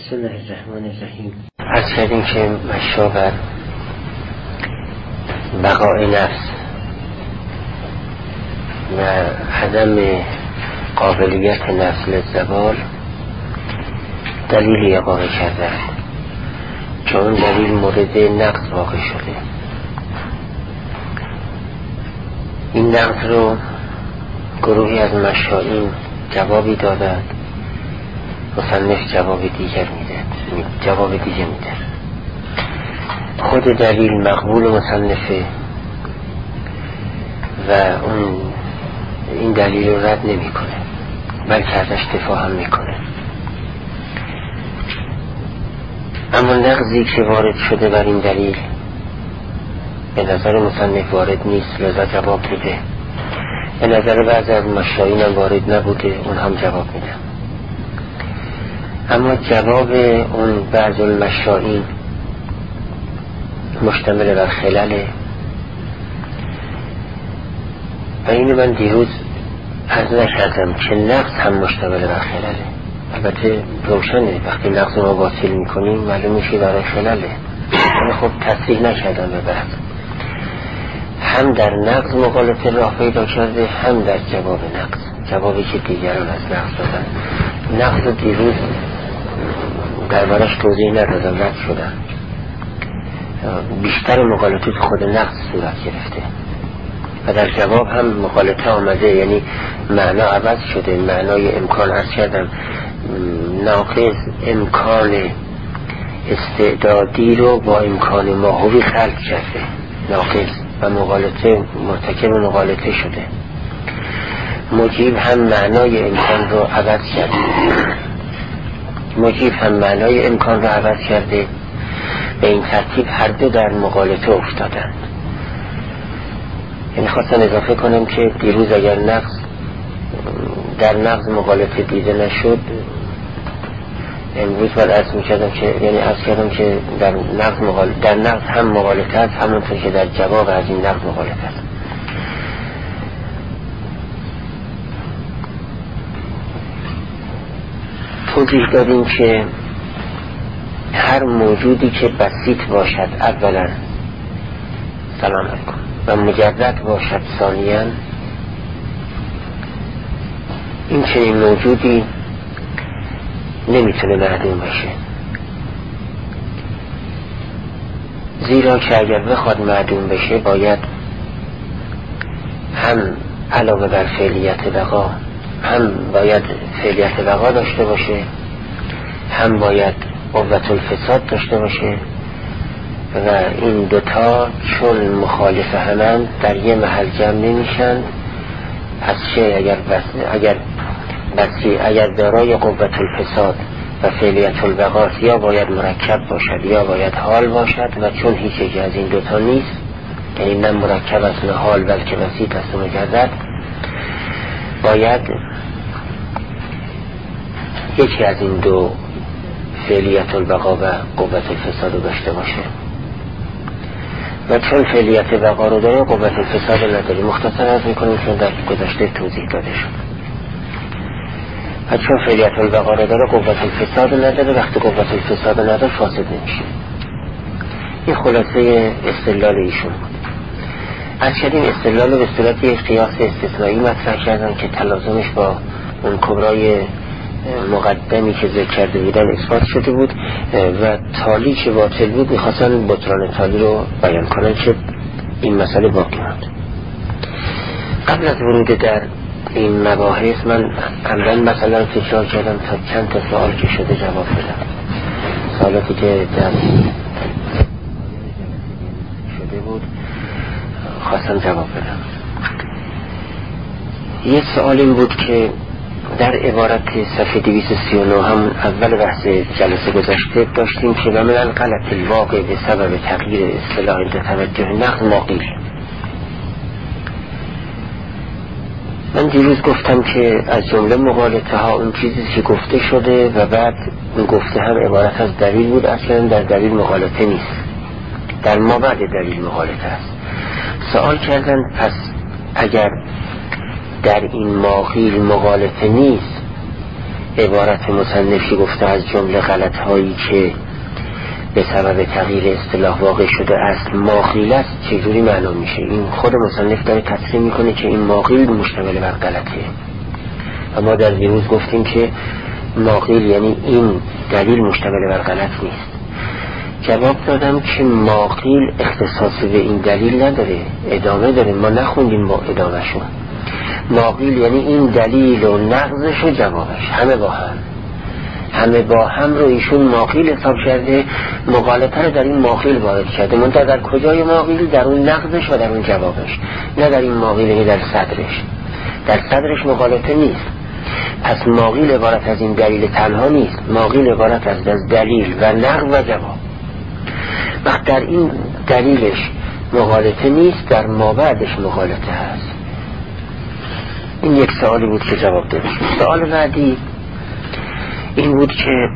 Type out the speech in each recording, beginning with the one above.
بسم الله الرحمن الرحیم. عرض کردیم که مشا بر بقای نفس و عدم قابلیت نفس للزوال دلیلی اقامه کرده که اون دلیل مورد نقض واقع شده. این نقض رو گروهی از مشایین جوابی دادند، مصنف جواب دیگر میده. خود دلیل مقبول مصنفه و اون این دلیل رو رد نمی کنه، بلکه ازش دفاع هم میکنه. اما نقضی که وارد شده بر این دلیل به نظر مصنف وارد نیست، لذا جواب میده. به نظر بعضی از مشایین هم وارد نبوده، اون هم جواب میده. اما جواب اون بعض المشایین مشتمل بر خلاله و اینو من دیروز عرض نکردم که نقض هم مشتمل بر خلاله. البته روشنه وقتی نقض ما باطل میکنیم معلوم میشه برای خلاله، من خب تصریح نکردم به بعد هم در نقض مغالطه راه پیدا کرده، هم در جواب نقض، جوابی که دیگران از نقض دادن. نقض دیروز دربارش توضیح ندادم، رد شدم. بیشتر مغالطه خود نقض صورت گرفته و در جواب هم مغالطه آمده، یعنی معنا عوض شده. معنای امکان عرض کردم، ناقض امکان استعدادی رو با امکان ماهوی خلق کرده، ناقض، و مغالطه مرتکب مغالطه شده. مجیب هم معنای امکان رو عوض کرده، به این ترتیب هر دو در مغالطه افتادند. یعنی خواستم اضافه کنم که دیروز اگر در نقض مغالطه دیده نشد، امروز باید عرض کردم که در نقض هم مغالطه است، همونطور که در جواب از این نقض مغالطه است. توضیح دادیم که هر موجودی که بسیط باشد اولا، سلام علیکم، و مجرد باشد ثانیاً، این چنین موجودی نمیتونه معدوم بشه، زیرا که اگر بخواد معدوم بشه باید هم علاوه بر فعلیت بقا هم باید فعلیت بقا داشته باشه، هم باید قوت الفساد داشته باشه و این دوتا چون مخالف همند در یه محل جمع نمیشن. از چه؟ اگر دارای قوت الفساد و فعلیت البقا یا باید مرکب باشد یا باید حال باشد، و چون هیچ یکی از این دوتا نیست، یعنی نه مرکب است نه حال بلکه بسیط است و مجرد، باید یکی از این دو فعلیت البقا و قوت الفساد رو داشته باشه، و چون فعلیت بقا رو داره قوت الفساد رو نداره. مختصر عرض میکنیم چون در گذشته توضیح داده شد. و چون فعلیت البقا رو داره قوت الفساد رو نداره، وقتی قوت الفساد رو نداره فاسد نمیشه. این خلاصه استدلال ایشون بود. از کردیم استدلال به صورت یک قیاس استثنایی مطرح کردن که تلازمش با اون کبرای مقدمی که ذکر کرده بودن اثبات شده بود و تالی که باطل بود میخواستن بطلان تالی رو بیان کنن که این مسئله باقی ماند. قبل از ورود در این مباحث من عمداً مثلا تکرار کردم تا چند تا سوال که شده جواب بدم. سوالاتی که در شده بود خواستم جواب بدم. یک سوال این بود که در عبارت صفحه 239 هم اول بحث جلسه گذشته داشتیم که و من الغلط الواقع به سبب تغییر اصطلاح عند توجه نقض ما قیل. من دیروز گفتم که از جمله مغالطه ها اون چیزی که گفته شده و بعد اون گفته هم عبارت از دلیل بود، اصلا در دلیل مغالطه نیست، در ما بعد دلیل مغالطه است. سوال کردن پس اگر در این ما قیل مغالطه نیست، عبارت مصنفی گفته از جمله غلط هایی که به سبب تغییر اصطلاح واقع شده است ماقیل است چجوری معلوم میشه؟ این خود مصنف داره تصریح میکنه که این ماقیل مشتمل بر غلطه و ما در دیروز گفتیم که ماقیل یعنی این دلیل مشتمل بر غلط نیست. جواب دادم که ماقیل اختصاص به این دلیل نداره، ادامه داره، ما نخوندیم با ادامه شو. ماقیل یعنی این دلیل و نقضش و جوابش همه با هم رو ایشون ماقیل حساب کرده، مغالطه رو در این ماقیل وارد کرده. منتها در کجای ماقیل؟ در اون نقضش و در اون جوابش، نه در این ماقیل یعنی در صدرش. در صدرش مغالطه نیست. پس ماقیل عبارت از این دلیل تنها نیست، ماقیل عبارت از دلیل و نقض و جواب. وقت در این دلیلش مغالطه نیست، در مابعدش مغالطه هست. این یک سوالی بود که جواب داده شد. سوال بعدی این بود که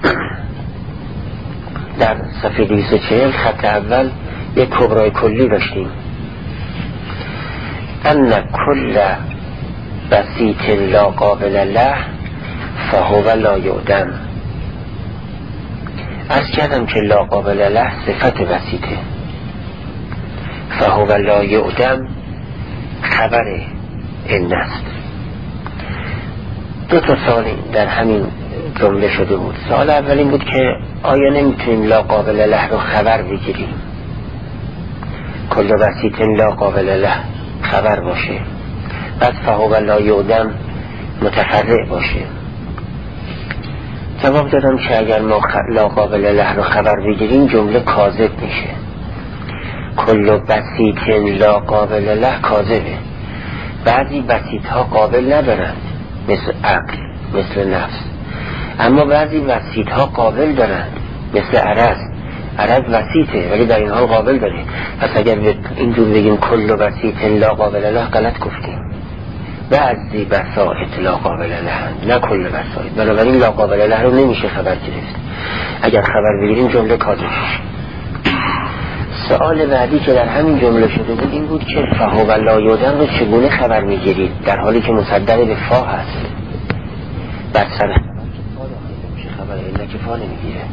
در صفحه 240 خط اول یک کبرای کلی داشتیم، ان کل بسیط لا قابل له فهو لا یعدم. از کردم که لا قابل له صفت بسیطه، فهو لا یعدم خبر این است. دو تا سوال در همین جمله شده بود. سوال اول این بود که آیا نمیتونیم لا قابل له رو خبر بگیریم، کل بسیط لا قابل له خبر باشه، بعد فهو لا یعدم متفرع باشه؟ جواب دادم که اگر ما لا قابل له رو خبر بگیریم جمله کاذب میشه. کل بسیط لا قابل له کاذبه. بعضی بسیط ها قابل ندارند مثل عقل، مثل نفس، اما بعضی بسیط ها قابل دارند مثل عرض وسیطه ولی در این حال قابل داره. پس اگر اینجور بگیم کل بسیط لا قابل له غلط گفتیم. بعضی بساط لا قابل له نه کل بساط، بنابراین لا قابل له رو نمیشه خبر گرفت. اگر خبر بگیریم جمله کاذب میشه. سوال بعدی که در همین جمله شده بود این بود که فهو لا یعدم رو چگونه خبر میگیرید در حالی که مصدر به فا هست؟ بعد سر خبر که فا داخل میشه، خبر الا که فا نمیگیره.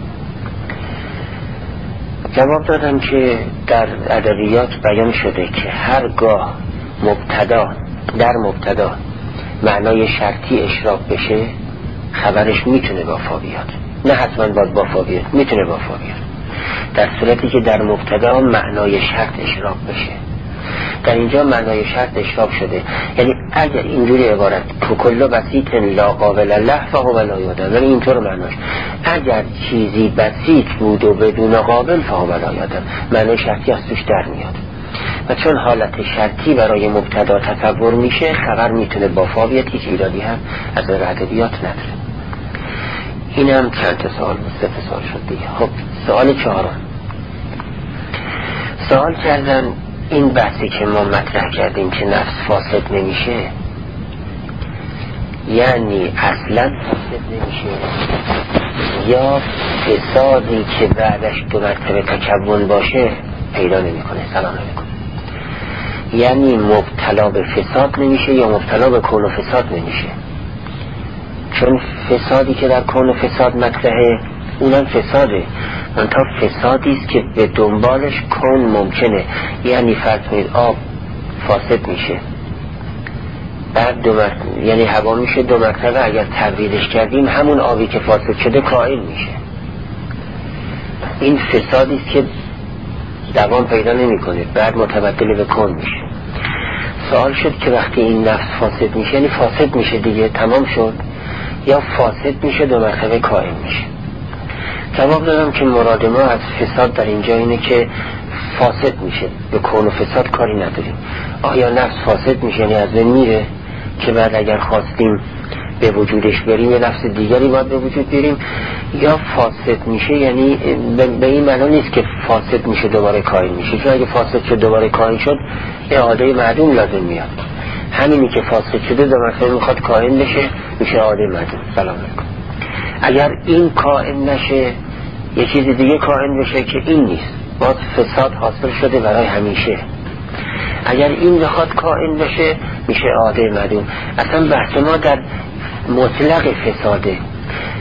جواب دادم که در ادبیات بیان شده که هرگاه در مبتدا معنای شرطی اشراق بشه خبرش میتونه با فا بیاد، نه حتما باید با فا بیاد، میتونه با فا بیاد. در صورتی که در مبتدا معنای شرط اشراق بشه. در اینجا معنای شرط اشراق شده، یعنی اگر اینجوری عبارت کل بسیط لا قابل له فهو لا یعدم، یعنی اینطور معناش اگر چیزی بسیط بود و بدون قابل فهو لا یعدم، معنای شرطی از توش در میاد. و چون حالت شرطی برای مبتدا تصور میشه خبر میتونه با فا بیاد، هیچ ایرادی هم از ادبیات نداره. اینم چند سوال بود، 3 سوال شد دیگه. خب سوال 4 سوال کردن این بحثی که ما مطرح کردیم که نفس فاسد نمیشه یعنی اصلا فاسد نمیشه یا فسادی که بعدش 2 مرتبه تکون باشه پیدا نمیکنه؟ سلام علیکم. یعنی مبتلا به فساد نمیشه یا مبتلا به کون و فساد نمیشه؟ چون فسادی که در کون و فساد مطرحه اونم فساده، منتها فسادی است که به دنبالش کون ممکنه. یعنی فرض کنید آب فاسد میشه، بعد یعنی هوا میشه 2 مرتبه اگر تبدیلش کردیم همون آبی که فاسد شده کائن میشه. این فسادی است که دوام پیدا نمیکنه، بعد متبدل به کون میشه. سوال شد که وقتی این نفس فاسد میشه یعنی فاسد میشه دیگه تمام شد یا فاسد میشه 2 مرتبه کائن میشه؟ جواب دادم که مراد ما از فساد در اینجا اینه که فاسد میشه، به کون و فساد کاری نداریم. آیا نفس فاسد میشه یعنی از بین میره که بعد اگر خواستیم به وجودش بریم یه نفس دیگری باید به وجود بریم، یا فاسد میشه یعنی به این معنی نیست که فاسد میشه دوباره کائن میشه، چون اگه فاسد شد دوباره کائن شد اعاده معدوم لازم میاد. همینی که فاسد شده 2 مرتبه میخواد کائن بشه میشه اعاده معدوم. سلام علیکم. اگر این کائن نشه یه چیز دیگه کائن بشه که این نیست، باز فساد حاصل شده برای همیشه. اگر این بخواد کائن بشه میشه اعاده معدوم. اصلا بحث ما در مطلق فساده.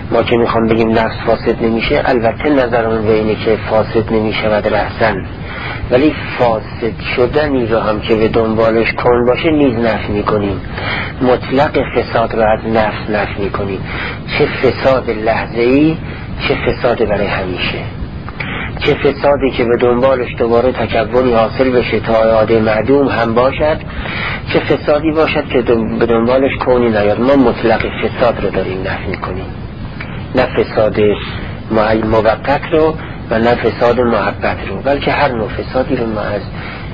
ما که میخوام بگیم نفس فاسد نمیشه، البته نظرمون به اینه که فاسد نمیشه و رأسن، ولی فاسد شدنی رو هم که به دنبالش کن باشه نیز نفی میکنیم. مطلق فساد رو از نفس نفی میکنیم، چه فساد لحظه‌ای چه فساد برای همیشه، چه فسادی که به دنبالش دوباره تکبری حاصل بشه تا اعاده معدوم هم باشد، چه فسادی باشد که به دنبالش کونی نیاد. ما مطلق فساد رو داریم نفی میکنیم، نه فساد موقت رو و نه فساد محبت رو، بلکه هر نوع فسادی رو ما از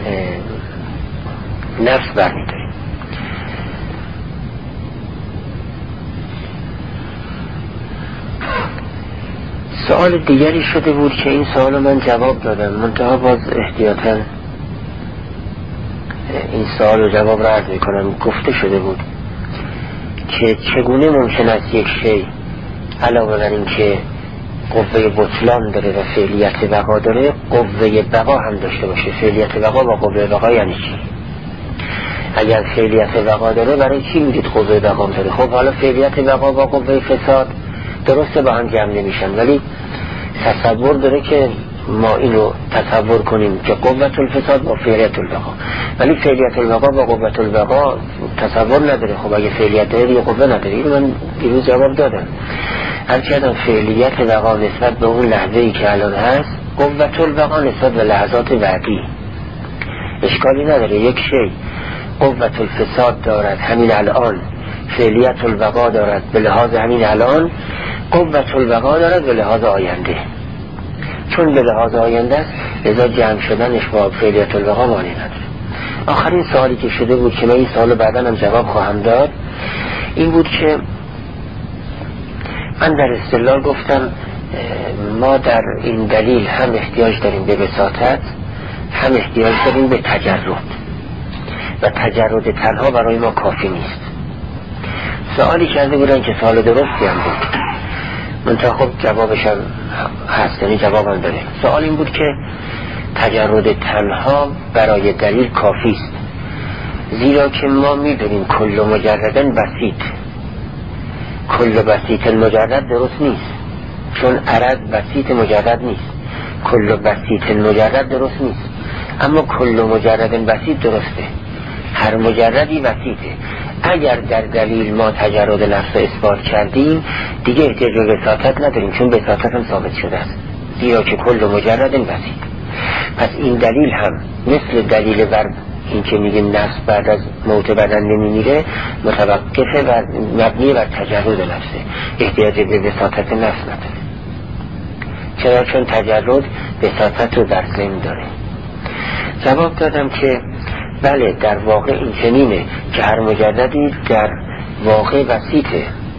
نفس برمی‌داریم. سوال دیگری شده بود که این سوال من جواب دادم، منتها باز احتیاطاً این سوال و جواب را عرض می‌کنم. گفته شده بود که چگونه ممکن است یک شی علاوه بر این که قوه بطلان داره و فعلیت بقا داره، قوه بقا هم داشته باشه. فعلیت بقا با قوه بقا یعنی چی؟ اگر فعلیت بقا داره برای چی میگید قوه بقا داره؟ خب حالا فعلیت بقا با قوه فساد درسته با هم جمع نمیشن، ولی تصور داره که ما اینو تصور کنیم که قوت الفساد با فعلیت البقا، ولی فعلیت البقا با قوت البقا تصور نداره. خب اگه فعلیت داره یه قوه نداره. اینو من دیروز جواب دادم. هرچند فعلیت بقا نسبت به اون لحظه‌ای که الان هست، قوت البقا نسبت به لحظات بعدی. اشکالی نداره. یک شی قوت الفساد دارد همین الان، فعلیت البقا دارد به لحاظ همین الان، قوت البقا دارد به لحاظ آینده. چون به لحاظ آینده است لذا جمع شدنش با فعلیت البقا معنی نداره. آخرین سوالی که شده بود که من این سوال بعدا هم جواب خواهم داد این بود که من در استدلال گفتم ما در این دلیل هم احتیاج داریم به بساطت، هم احتیاج داریم به تجرد، و تجرد تنها برای ما کافی نیست. سوالی کرده بودن که سوال درستی هم بود، منتها خب جوابش هم هست، یعنی جوابم داره. سوال این بود که تجرد تنها برای دلیل کافی است، زیرا که ما میدونیم کل مجردن بسیط، کل بسیط مجرد درست نیست، چون عرض بسیط مجرد نیست. کل بسیط مجرد درست نیست، اما کل مجرد بسیط درسته. هر مجردی بسیطه. اگر در دلیل ما تجرد نفس اثبات کردیم دیگه احتیاج به بساطت نداریم، چون بساطت هم ثابت شده است، زیرا که کل مجرد بسیط. پس این دلیل هم مثل دلیل بر این که میگیم نفس بعد از موت بدن نمیمیره متوقفه و مبنی بر تجرد نفسه، احتیاج به بساطت نفس نداره. چرا؟ چون تجرد بساطت رو در ذهن داره. جواب دادم که بله، در واقع این چنینه که هر مجردی در واقع بسیطه،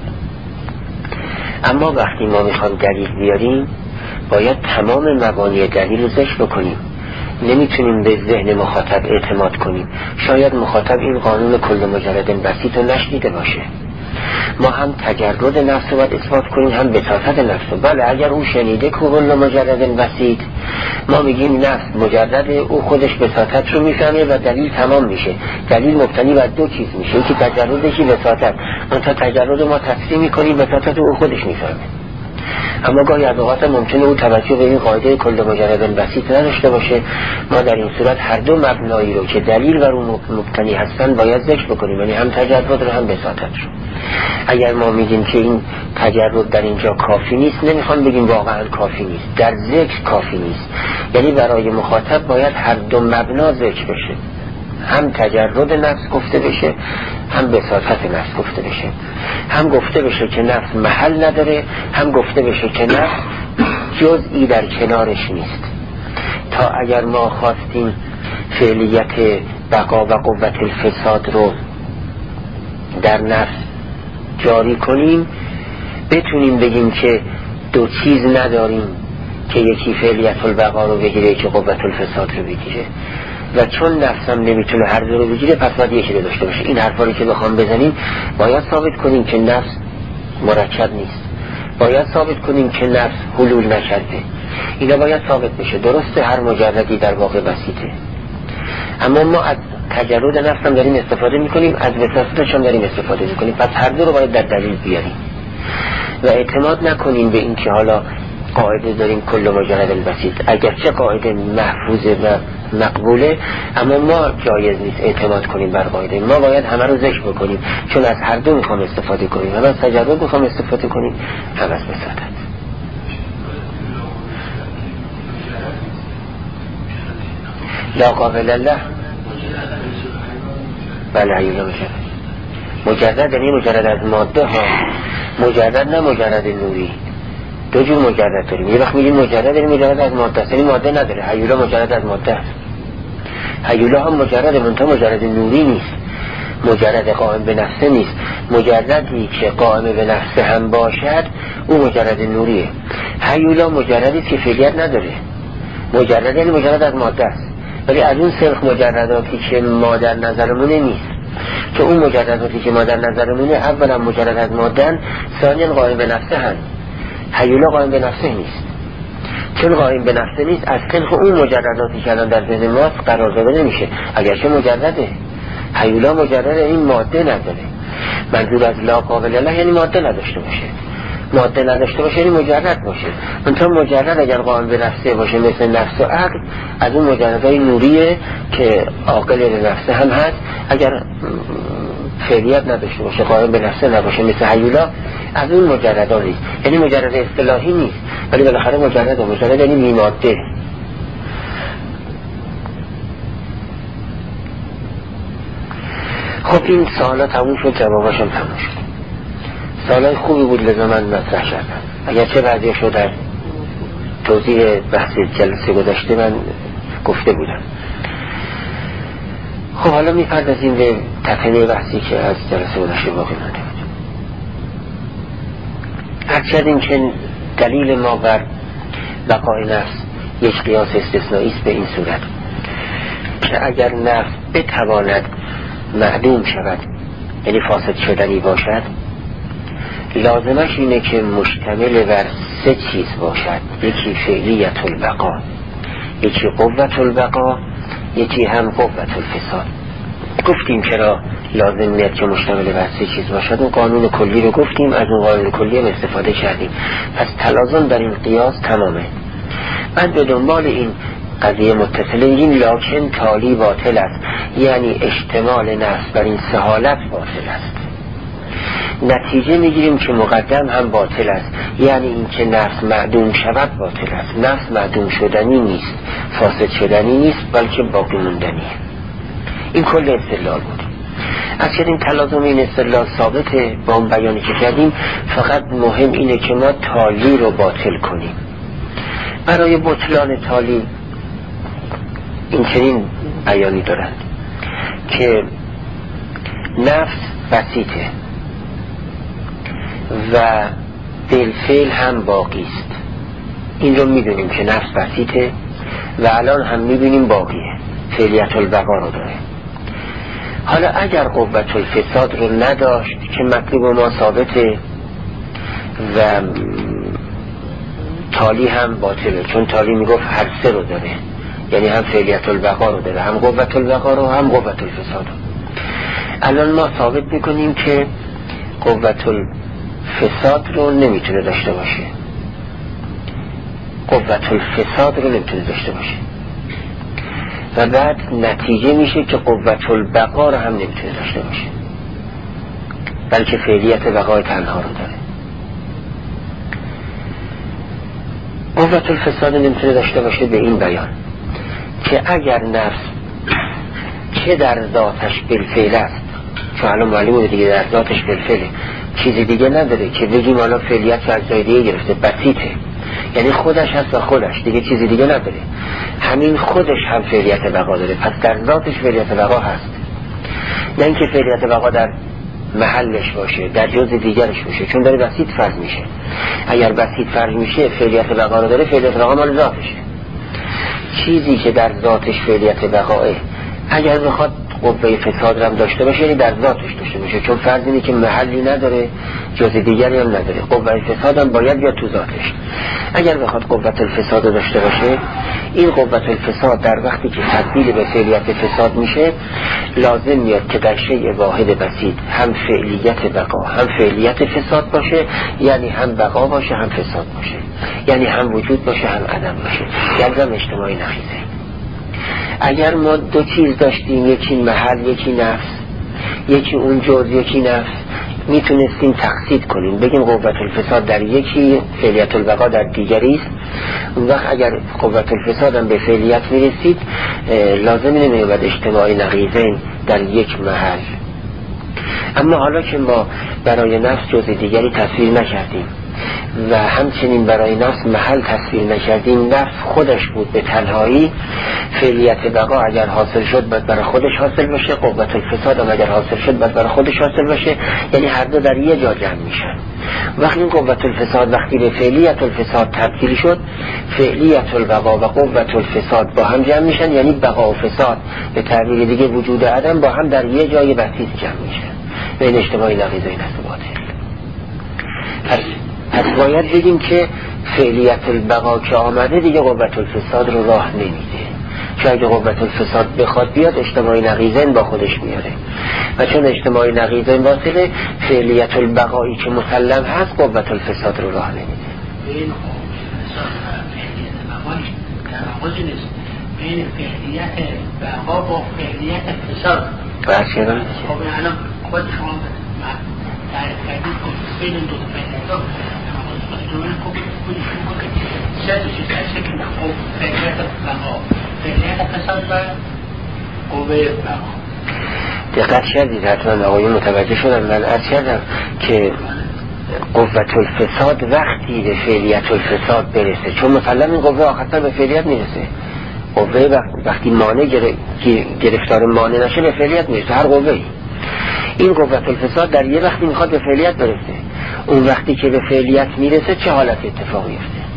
اما وقتی ما میخوام دلیل بیاریم باید تمام مبانی دلیل رو ذکر بکنیم. نمیتونیم به ذهن مخاطب اعتماد کنیم. شاید مخاطب این قانون کل مجرد بسیط رو نشنیده باشه. ما هم تجرد نفس رو باید اثبات کنیم، هم بساطت نفس رو. بله، اگر او شنیده که کل مجرد بسیط، ما میگیم نفس مجرد، او خودش بساطت رو میفهمه و دلیل تمام میشه. دلیل مبتنی بر دو چیز میشه، یکی تجرد، یکی بساطت. اون تا تجرد ما تفسیر میکنیم، بساطت او خودش میفهمه. اما گاهی از اوقات ممکنه او توجه به این قاعده کل مجرد بسیط نداشته باشه. ما در این صورت هر دو مبنایی رو که دلیل بر اون مبتنی هستن باید ذکر بکنیم، یعنی هم تجرد رو هم بساطت رو. اگر ما میگیم که این تجرد در اینجا کافی نیست، نمیخوام بگیم واقعا کافی نیست، در ذکر کافی نیست. یعنی برای مخاطب باید هر دو مبنا ذکر بشه، هم تجرد نفس گفته بشه، هم بساطت نفس گفته بشه. هم گفته بشه که نفس محل نداره، هم گفته بشه که نفس جزئی در کنارش نیست. تا اگر ما خواستیم فعلیت بقا و قوت الفساد رو در نفس جاری کنیم، بتونیم بگیم که دو چیز نداریم که یکی فعلیت البقا رو بگیره که قوت الفساد رو بگیره، و چون نفس هم نمیتونه هر دو رو بگیره پس باید یکی رو داشته باشه. این حرفا رو که بخوام بزنیم باید ثابت کنیم که نفس مرکب نیست، باید ثابت کنیم که نفس حلول نکرده. اینا باید ثابت بشه. درسته هر مجردی در واقع بسیطه، اما ما از تجرد نفس هم داریم استفاده میکنیم، از بساطتش هم داریم استفاده میکنیم. پس هر دو رو باید در دلیل بیاریم. و اعتماد نکنین به این که حالا قاعده داریم کل مجرد البسیط، اگرچه قاعده محفوظه و مقبوله، اما ما جایز نیست اعتماد کنیم بر قاعده. ما باید همه رو ذکر بکنیم، چون از هر دو میخوام استفاده کنیم، هم از تجربه میخوام استفاده کنیم، هم از بساطت. لا قابل الله بله هیولا مجرد یعنی مجرد از ماده ها، مجرد نه مجرد نوری. دو جور مجرد داریم. یه وقت میگیم مجرد یعنی مجرد از ماده است، یعنی ماده نداره. هیولا مجرد از ماده است. هیولا هم مجرد منتها مجرد نوری نیست، مجرد قائم به نفسه نیست. مجردی که قائم به نفسه هم باشد او مجرد نوریه. هیولا مجردی که فعلیت نداره، مجرد یعنی مجرد از ماده است، ولی از اون سرخ مجرداتی که ما در نظرمونه نیست. که اون مجرداتی که ما در نظرمونه اولا مجرد از مادن، ثانیا قائم به نفسه هم. هیولا قائم به نفسه نیست، چون قائم به نفسه نیست از سرخ اون مجرداتی که الان در ذهن ماست قرار داده نمیشه، اگرچه مجرده. هیولا مجرد این ماده نداره. منظور از لا قابل الله یعنی ماده نداشته باشه. ماده نداشته باشه یعنی مجرد باشه. منتها مجرد اگر قائم به نفسه باشه مثل نفس و عقل، از اون مجردهای نوریه که عاقل به نفسه هم هست. اگر فعلیت نداشته باشه، قائم به نفسه نباشه مثل هیولا، از اون مجردا نیست. یعنی مجرد اصطلاحی نیست، ولی بالاخره مجرد یعنی بی‌ماده. خب این سوالا تموم شد، جواباشم تموم شد. سوالای خوبی بود لذا من مطرح کردم، اگرچه بعضیاشو در توضیح بحث جلسه گذشته من گفته بودم. خب حالا میپردازیم به تکمیل بحثی که از جلسه گذشته باقی مانده بود. عرض کردیم که دلیل ما بر بقای نفس یک قیاس استثنایی است به این صورت که اگر نفس بتواند معدوم شود، یعنی فاسد شدنی باشد، لازمش اینه که مشتمل بر سه چیز باشد. یکی فعلیت البقا، یکی قوت البقا، یکی هم قوت الفساد. گفتیم چرا لازم میاد که مشتمل بر سه چیز باشد، اون قانون کلی رو گفتیم، از اون قانون کلی هم استفاده کردیم. پس تلازم در این قیاس تمامه. بعد به دنبال این قضیه متصله این لکن تالی باطل است، یعنی اشتمال نفس بر این سه حالت باطل است. نتیجه میگیریم که مقدم هم باطل است، یعنی این که نفس معدوم شود باطل است. نفس معدوم شدنی نیست، فاسد شدنی نیست، بلکه باقی موندنی. این کل استدلال بود. از کردیم تلازم این استدلال ثابته با اون بیانی که کردیم، فقط مهم اینه که ما تالی رو باطل کنیم. برای بطلان تالی این چنین بیانی دارند که نفس بسیطه و بالفعل هم باقی است. این رو میدونیم که نفس بسیطه و الان هم میبینیم باقیه، فعلیت البقا رو داره. حالا اگر قوت الفساد رو نداشت که مطلوب ما ثابته و تالی هم باطله، چون تالی میگفت هر سه رو داره، یعنی هم فعلیت البقا رو داره، هم قوت البقا رو، هم قوت الفساد رو. الان ما ثابت میکنیم که قوت الفساد رو نمیتونه داشته باشه، قوت الفساد رو نمیتونه داشته باشه، و بعد نتیجه میشه که قوت البقا رو هم نمیتونه داشته باشه، بلکه فعلیت بقای تنها رو داره. قوت الفساد نمیتونه داشته باشه به این بیان که اگر نفس که در ذاتش بالفعل است، چون الان معلومه دیگه در ذاتش بالفعله، چیزی دیگه نداره که بگیم حالا فعلیت رو از جای دیگه گرفته، بسیطه، یعنی خودش هست و خودش دیگه چیزی دیگه نداره، همین خودش هم فعلیت بقا داره، پس در ذاتش فعلیت بقا هست. نه اینکه فعلیت بقا در محلش باشه، در جز دیگرش باشه، چون داره بسیط فرض میشه. اگر بسیط فرض میشه فعلیت بقا رو داره، فعلیت بقا مال ذاتشه. چیزی که در ذاتش فعلیت بقاه اگر بخواد قوه فساد هم داشته باشه، یعنی در ذاتش داشته باشه، چون فرض اینه که محلی نداره، جز دیگری هم نداره، قوه فساد هم باید بیاد تو ذاتش. اگر بخواد قوت الفساد داشته باشه، این قوت الفساد در وقتی که تبدیل به فعلیت فساد میشه لازم میاد که در شیء واحد بسیط هم فعلیت بقا هم فعلیت فساد باشه، یعنی هم بقا باشه هم فساد باشه، یعنی هم وجود باشه هم عدم باشه، یلزم اجتماعی نقیضه. اگر ما دو چیز داشتیم، یکی محل یکی نفس، یکی اون جز یکی نفس، میتونستیم تقسیم کنیم بگیم قوت الفساد در یکی فعلیت البقا در دیگری است. اون وقت اگر قوت الفساد هم به فعلیت میرسید لازم نمیاد اجتماعی نقیضین در یک محل. اما حالا که ما برای نفس جز دیگری تصویر نکردیم و همچنین برای نفس محل تصویر نکردیم، نفس خودش بود به تنهایی، فعلیت بقا اگر حاصل شد باید برای خودش حاصل بشه، قوت الفساد هم اگر حاصل شد باید برای خودش حاصل بشه، یعنی هر دو در یه جا جمع میشن. وقتی این قوت الفساد وقتی به فعلیت الفساد تبدیل شد، فعلیت البقا و قوت الفساد با هم جمع میشن، یعنی بقا و فساد به تعبیر دیگه وجود عدم با هم در یه جای بسیط جمع میشن. به این اجتماعی نقیضه این است باطل. پس باید بگیم که فعلیت البقا که آمده دیگه قوت الفساد رو راه نمیده، چون اگه قوت الفساد بخواد بیاد اجتماعی نقیضین با خودش میاره و چون اجتماعی نقیضین باطله، فعلیت البقایی که مسلم هست قوت الفساد رو راه نمیده. این تناقضی نیست بین فعلیت بقا با فعلیت فساد. باشه خب الان خود شما تعریف کردید بین دو تا فعلیت دقت کردید حتما آقایون متوجه شدن. من عرض کردم که قوت الفساد وقتی به فعلیت الفساد برسه، چون مسلم این قوه آخرتر به فعلیت میرسه. قوه وقتی مانع گرفتار مانع نشه به فعلیت میرسه هر قوه‌ای. این قوت الفساد در یه وقتی میخواد به فعلیت برسه، اون وقتی که به فعلیت میرسه چه حالت اتفاقی میفته؟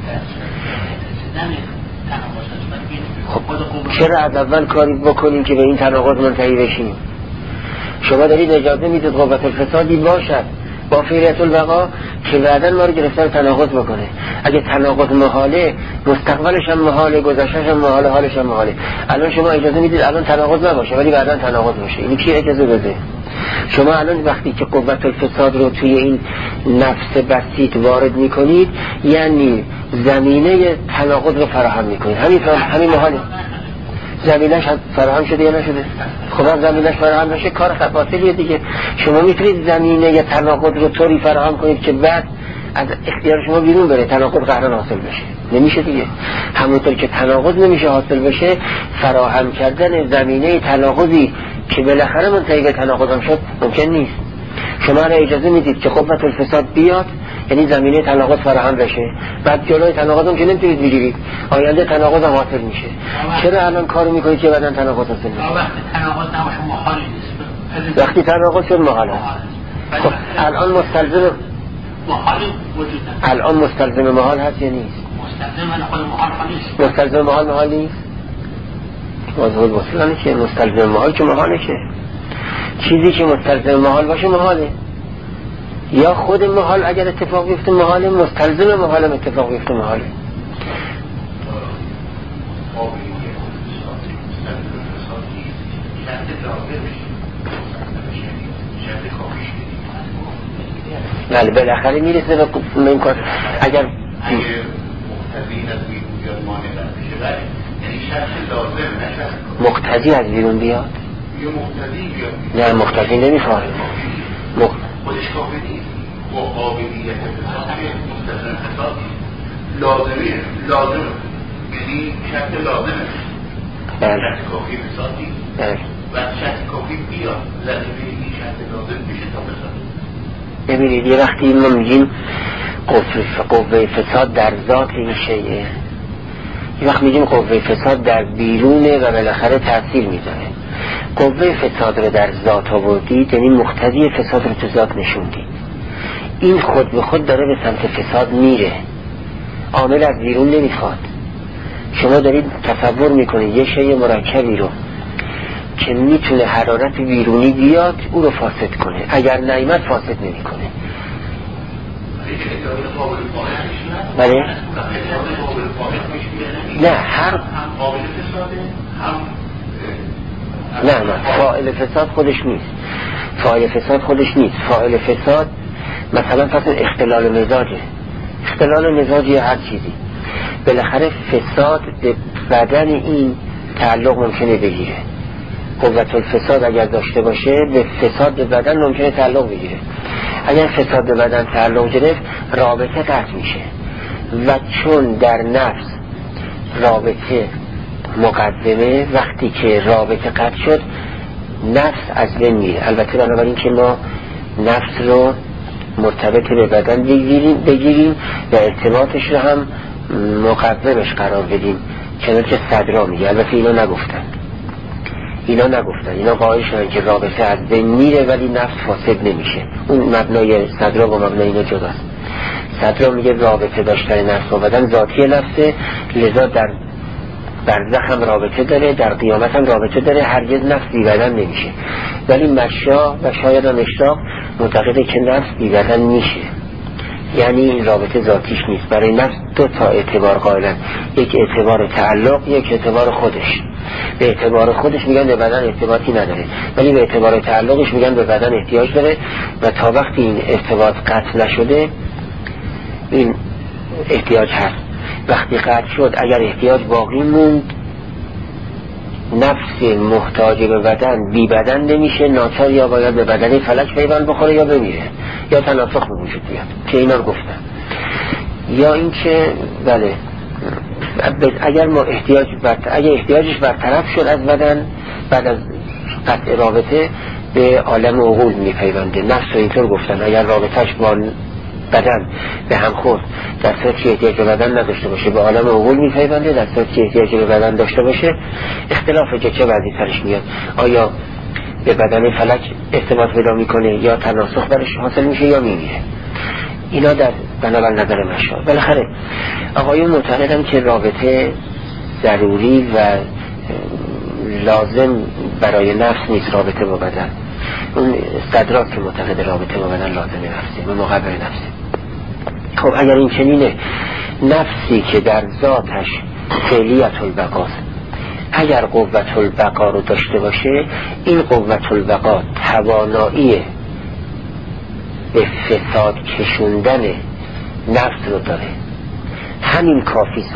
خب چرا از اول کاری بکنیم که به این تناقض منتهی بشیم؟ شما دارید اجازه میدید قوت الفسادی باشد با فعلیت البقا که بعداً ما رو گرفتار تناقض بکنه. اگه تناقض محاله، مستقبلش هم محاله، گذشته‌ش هم محاله، حالش هم محاله. الان شما اجازه میدید الان تناقض نباشه ولی بعداً تناقض باشه. اینی کی اجازه بده؟ شما الان وقتی که قوت الفساد رو توی این نفس بسیط وارد میکنید، یعنی زمینه تناقض رو فراهم میکنید. همین محاله. زمینش فراهم شده یا نشده؟ خب زمینش فراهم نشه کار خطاطیه دیگه. شما میتونید زمینه تناقض رو طوری فراهم کنید که بعد از اختیار شما بیرون بره، تناقض قهرن حاصل بشه. نمیشه دیگه. همونطور که تناقض نمیشه حاصل بشه، فراهم کردن زمینه تناقضی که بالاخره منتهی به تناقض هم شد ممکن نیست. شما را اجازه میدید که قوت الفساد بیاد، یعنی زمینه تناقض فراهم بشه، بعد جلوی تناقض هم که نمیتونید بگیرید، آینده تناقض هم حاصل میشه. چرا الان کارو میکنید که بعدن تناقض حاصل میشه؟ وقتی تناقض نباشه محال نیست. وقتی تناقض شد محاله. خب الان مستلزم محال وجود نداره. الان مستلزم محال هست یا نیست؟ مستلزم خود محال نیست. مستلزم محال نیست. موضوع وصلانه که مستلزم محال که محاله، که چیزی که مستلزم محال باشه محاله، یا خود محال اگر اتفاق بیفته محاله، مستلزم محال هم اتفاق بیفته محاله. بله بالاخره میرسه به این کار. اگر مقتضی از بیرون بیاد مانع نمیشه، بله یعنی شرط لازم نشه مقتضی از بیرون بیاد یا مقتضی بیاد. نه مقتضی نمیخواد خودش کافی نیست. با قابلیت فسادی مستلزم فسادی لازمه یعنی شرط لازمه. شرط کافی فسادی و شرط کافی بیاد لازمه این شرط لازم میشه تا فساد. ببینید یه وقتی ما میگیم قوه فساد در ذات این شیئه، یه وقت میگیم قوه فساد در بیرونه و بالاخره تأثیر میذاره. قوه فساد رو در ذات آوردید یعنی مقتضی فساد رو تو ذات نشوندید. این خود به خود داره به سمت فساد میره، عامل از بیرون نمیخواد. شما دارید تصور میکنید یه شیء مرکبی رو که میتونه حرارت بیرونی بیاد او رو فاسد کنه، اگر نیامد فاسد نمیکنه. بله نه هر قابل فساده هم نه فاعل فساد خودش نیست. فاعل فساد مثلا فقط اختلال مزاجه. اختلال مزاجی هر چیزی بالاخره فساد به بدن این تعلق ممکنه بگیره. قوت الفساد اگر داشته باشه به فساد به بدن ممکنه تعلق بگیره. اگر فساد به بدن تعلق گرفت رابطه قطع میشه و چون در نفس رابطه مقدمه، وقتی که رابطه قطع شد نفس از بین میره. البته بنابراین که ما نفس رو مرتبط به بدن بگیریم و ارتباطش رو هم مقدمش قرار بدیم، چنانچه صدرا میگه. البته اینا نگفتن، اینا قائل شدن که رابطه از بین میره ولی نفس فاسد نمیشه. اون مبنای صدرا و مبنای اینا جداست. صدرا میگه رابطه داشتن نفس و بدن ذاتی نفسه، لذا در برزخ هم رابطه داره، در قیامت هم رابطه داره، هرگز نفس بی بدن نمیشه. ولی مشا و شاید هم اشتاق معتقده که نفس بی بدن میشه، یعنی این رابطه ذاتیش نیست. برای نفس دو تا اعتبار قائلن، یک اعتبار تعلق، یک اعتبار خودش. به اعتبار خودش میگن به بدن ارتباطی نداره، ولی به اعتبار تعلقش میگن به بدن احتیاج داره و تا وقتی این ارتباط قطع نشده این احتیاج هست. وقتی قطع شد اگر احتیاج باقی موند نفس محتاج به بدن بی بدن نمیشه، ناچار یا باید به بدن فلک پیوند بخوره یا بمیره یا تناسخ به وجود بیاد که اینا گفتن. یا این که بله اگر ما احتیاجش برطرف شد از بدن بعد از قطع رابطه به عالم عقول میپیونده. نفس اینطور گفتن اگر رابطهش با بدن به هم خورد در صورتی که احتیاج به بدن نداشته باشه به عالم عقول میپیونده، در صورتی که احتیاج به بدن داشته باشه اختلافه که چه وضعی سرش میاد، آیا به بدن فلک ارتباط پیدا میکنه یا تناسخ برش حاصل میشه یا میمیره. اینا در بنابر نظر مشا. بالاخره آقایون معتقدن که رابطه ضروری و لازم برای نفس نیست رابطه با بدن. اون صدرات که معتقد رابطه با بدن لازمه نفسه و مقابل نفسه. خب اگر این چنینه، نفسی که در ذاتش فعلیت البقاست اگر قوت البقا رو داشته باشه این قوت البقا توانایی به فساد کشوندن نفس رو داره. همین کافیست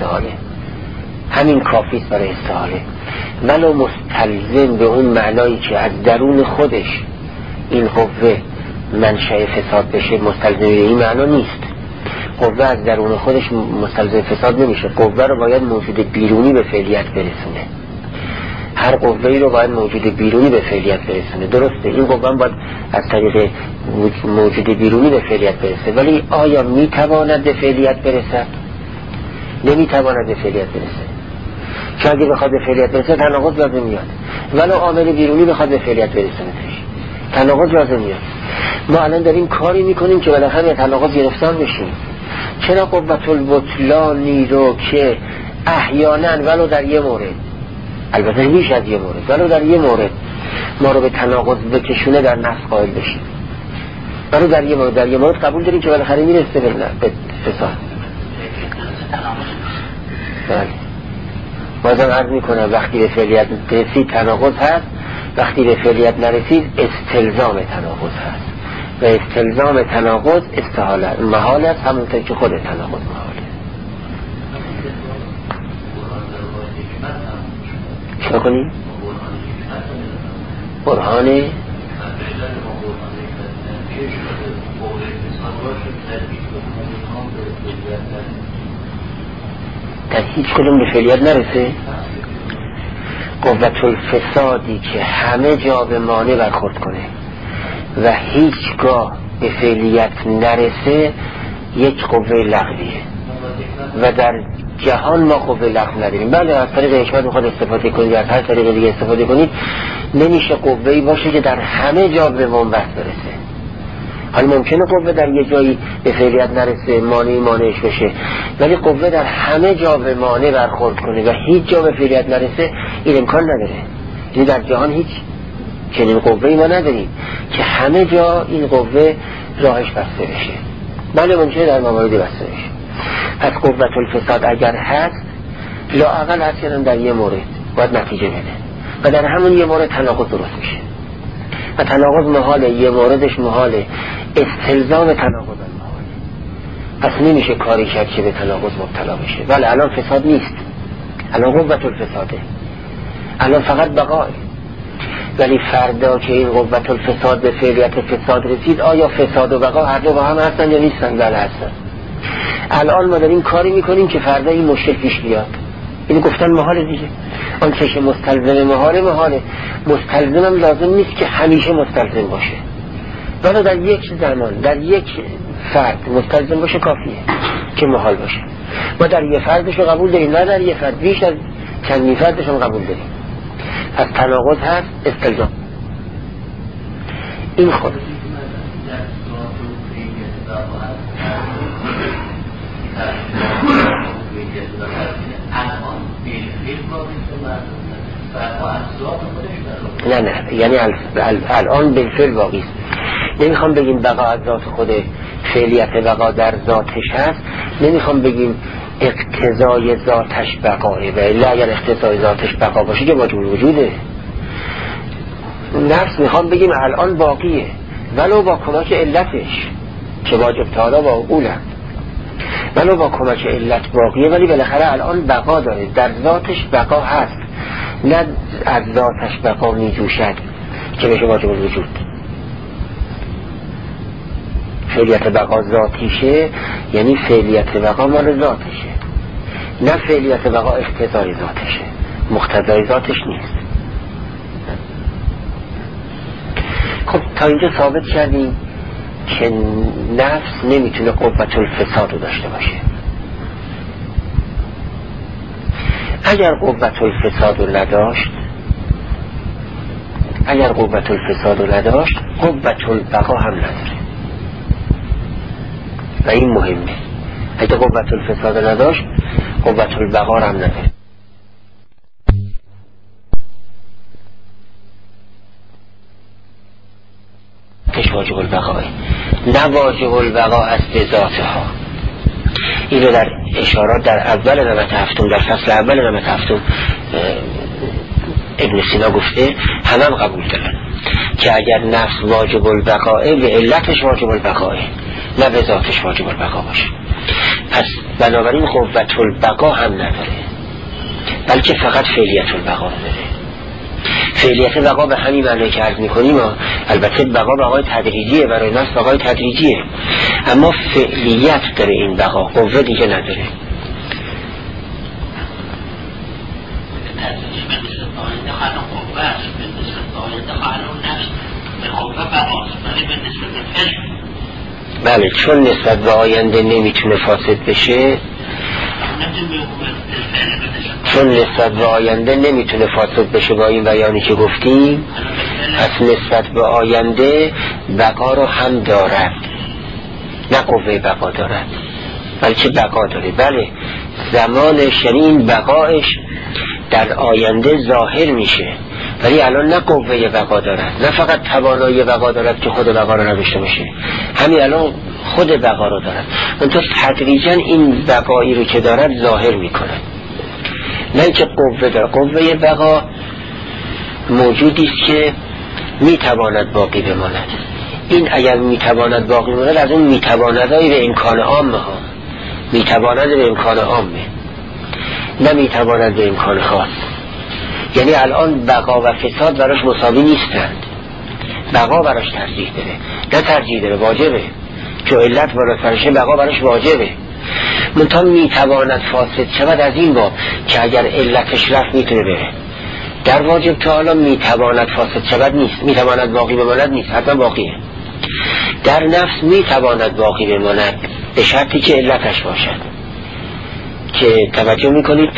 برای استحاله، ولو مستلزم به اون معنایی که از درون خودش این قوه منشأ فساد بشه مستلزم به این معنا نیست. قوه از درون خودش مستلزم فساد نمیشه. قوه رو باید موجود بیرونی به فعلیت برسونه. هر قوه‌ای رو باید موجود بیرونی به فعلیت برسونه. درسته این قوه هم باید از طریق موجود بیرونی به فعلیت برسه، ولی آیا میتواند به فعلیت برسد؟ نمیتواند به فعلیت برسه. چون اگه بخواد به فعلیت برسه تناقض لازم میاد، ولی عامل بیرونی بخواد به فعلیت برسه تناقض لازم میاد. ما الان داریم کاری میکنیم که بالاخره به تناقض گرفتار بشیم. چرا قوت البطلانی رو که احیانا ولو در یه مورد، البته بیش از یه مورد، ولو در یه مورد ما رو به تناقض بکشونه در نفس قائل بشیم، ولو در یه مورد قبول داریم که بالاخره میرسه به فساد. بله بازم عرض میکنم وقتی به فعلیت رسید تناقض هست، وقتی به فعلیت نرسید استلزام تناقض هست و استلزام تناقض استحاله محال است، همونطور که خود تناقض محاله. چرا کنیم؟ برهان در هیچ کدوم به فعلیت نرسه. قوت الفسادی که همه جا به مانع برخورد کنه و هیچگاه به فعلیت نرسه یک قوه لغویه و در جهان ما قوه لغو نداریم. بله از طریق حکمت میخواد استفاده کنید، از هر طریق دیگه استفاده کنید، نمیشه قوه‌ای باشه که در همه جا به منبت برسه. حالا ممکنه قوه در یه جایی به فعلیت نرسه مانعش بشه، ولی قوه در همه جا به مانع برخورد کنه و هیچ جا به فعلیت نرسه این امکان نداره. یعنی در جهان هیچ چنین قوه‌ای ما نداریم که همه جا این قوه راهش بسته بشه. بله ممکنه در مواردی بسته بشه، پس قوت الفساد اگر هست لااقل هست کردن در یه مورد باید نتیجه بده و در همون یه مورد تناقض درست میشه و تناقض محاله، یه موردش محاله، استلزام تناقض محاله. پس نمیشه کاری کرد که به تناقض مبتلا بشه. ولی الان فساد نیست، الان قوت الفساده، الان فقط بقای. ولی فردا که این قوت الفساد به فعلیت فساد رسید، آیا فساد و بقا هر دو با هم هستن یا نیستن؟ بله هستن. الان ما داریم کاری میکنیم که فردا این مشکل پیش بیاد. اینو گفتن محاله دیگه. آن چه مستلزم محاله، مستلزمم لازم نیست که همیشه مستلزم باشه. ولی در یک زمان، در یک فرد مستلزم باشه کافیه که محال باشه. ما در یک فردش رو قبول داریم، نه در یک فرد، بیش از چندین فردش هم قبول داریم. پس تناقض هست، استلزام. این خود نه یعنی الان بالفعل واقعی است. نمیخوام بگیم بقا از ذات خود، فعلیت بقا در ذاتش هست. نمیخوام بگیم اقتضای ذاتش بقایه، و الا اگر اقتضای ذاتش بقا باشه که واجب وجوده. نفس میخوام بگیم الان باقیه ولو با کمک علتش که واجب تعالی با عقولم، ولو با کمک علت باقیه، ولی بالاخره الان بقا داره، در ذاتش بقا هست، نه از ذاتش بقا میجوشد که بشه واجب الوجود. فعلیت بقا ذاتیشه، یعنی فعلیت بقا مال ذاتشه، نه فعلیت بقا اقتضای ذاتشه، مقتضای ذاتش نیست. خب تا اینجا ثابت کردیم که نفس نمیتونه قوت الفساد رو داشته باشه. اگر قوت الفساد رو نداشت، قوت البقا هم نداره. و این مهمه. اگر قوت الفساد رو نداشت، قوت البقا هم نداره. واجب البقا، نه واجب البقا از ذاتها. اینو در اشارات در اول نمت هفتم، در فصل اول نمت هفتم ابن سینا گفته، همه قبول دارن که اگر نفس واجب البقا به علتش واجب البقا، نه به ذاتش واجب البقا باشه. پس بنابراین قوت البقا هم نداره، بلکه فقط فعلیت البقا داره. فعلیت بقا به همین معنی که عرض میکنیم. البته بقای تدریجیه، برای نفس بقای تدریجیه، اما فعلیت داره این بقا، قوه دیگه نداره. بله، چون نسبت به آینده نمیتونه فاسد بشه، چون نسبت به آینده نمیتونه فاسد بشه با این بیانی که گفتیم، پس نسبت به آینده بقا رو هم دارد، نه قوه بقا دارد بلکه بقا داره. بله، زمانش یعنی این بقایش در آینده ظاهر میشه، ولی الان نه قوه بقا دارد، نه فقط توانایی بقا دارد که خود بقا رو نداشته باشه، همین الان خود بقا رو دارد. اونطور تدریجا این بقایی رو که دارد ظاهر میکنه، نه که قوه دارد. قوه بقا موجودی است که میتواند باقی بماند. این اگر میتواند باقی بماند، از اون میتواندهایی به امکان عامه ها، میتواند به امکان عامه، نه میتواند به امکان خاص. یعنی الان بقا و فساد براش مساوی نیستند. بقا براش ترجیح داره، نه ترجیح داره، واجبه. چون علت بالا سرشه، بقا براش واجبه. منتها میتواند فاسد شود از این باب که اگر علتش رفت میتونه بره. در واجب تعالی میتواند فاسد شود نیست، میتواند باقی بماند نیست، حتما باقیه. در نفس میتواند باقی بماند به شرطی که علتش باشد، که توجه میکنید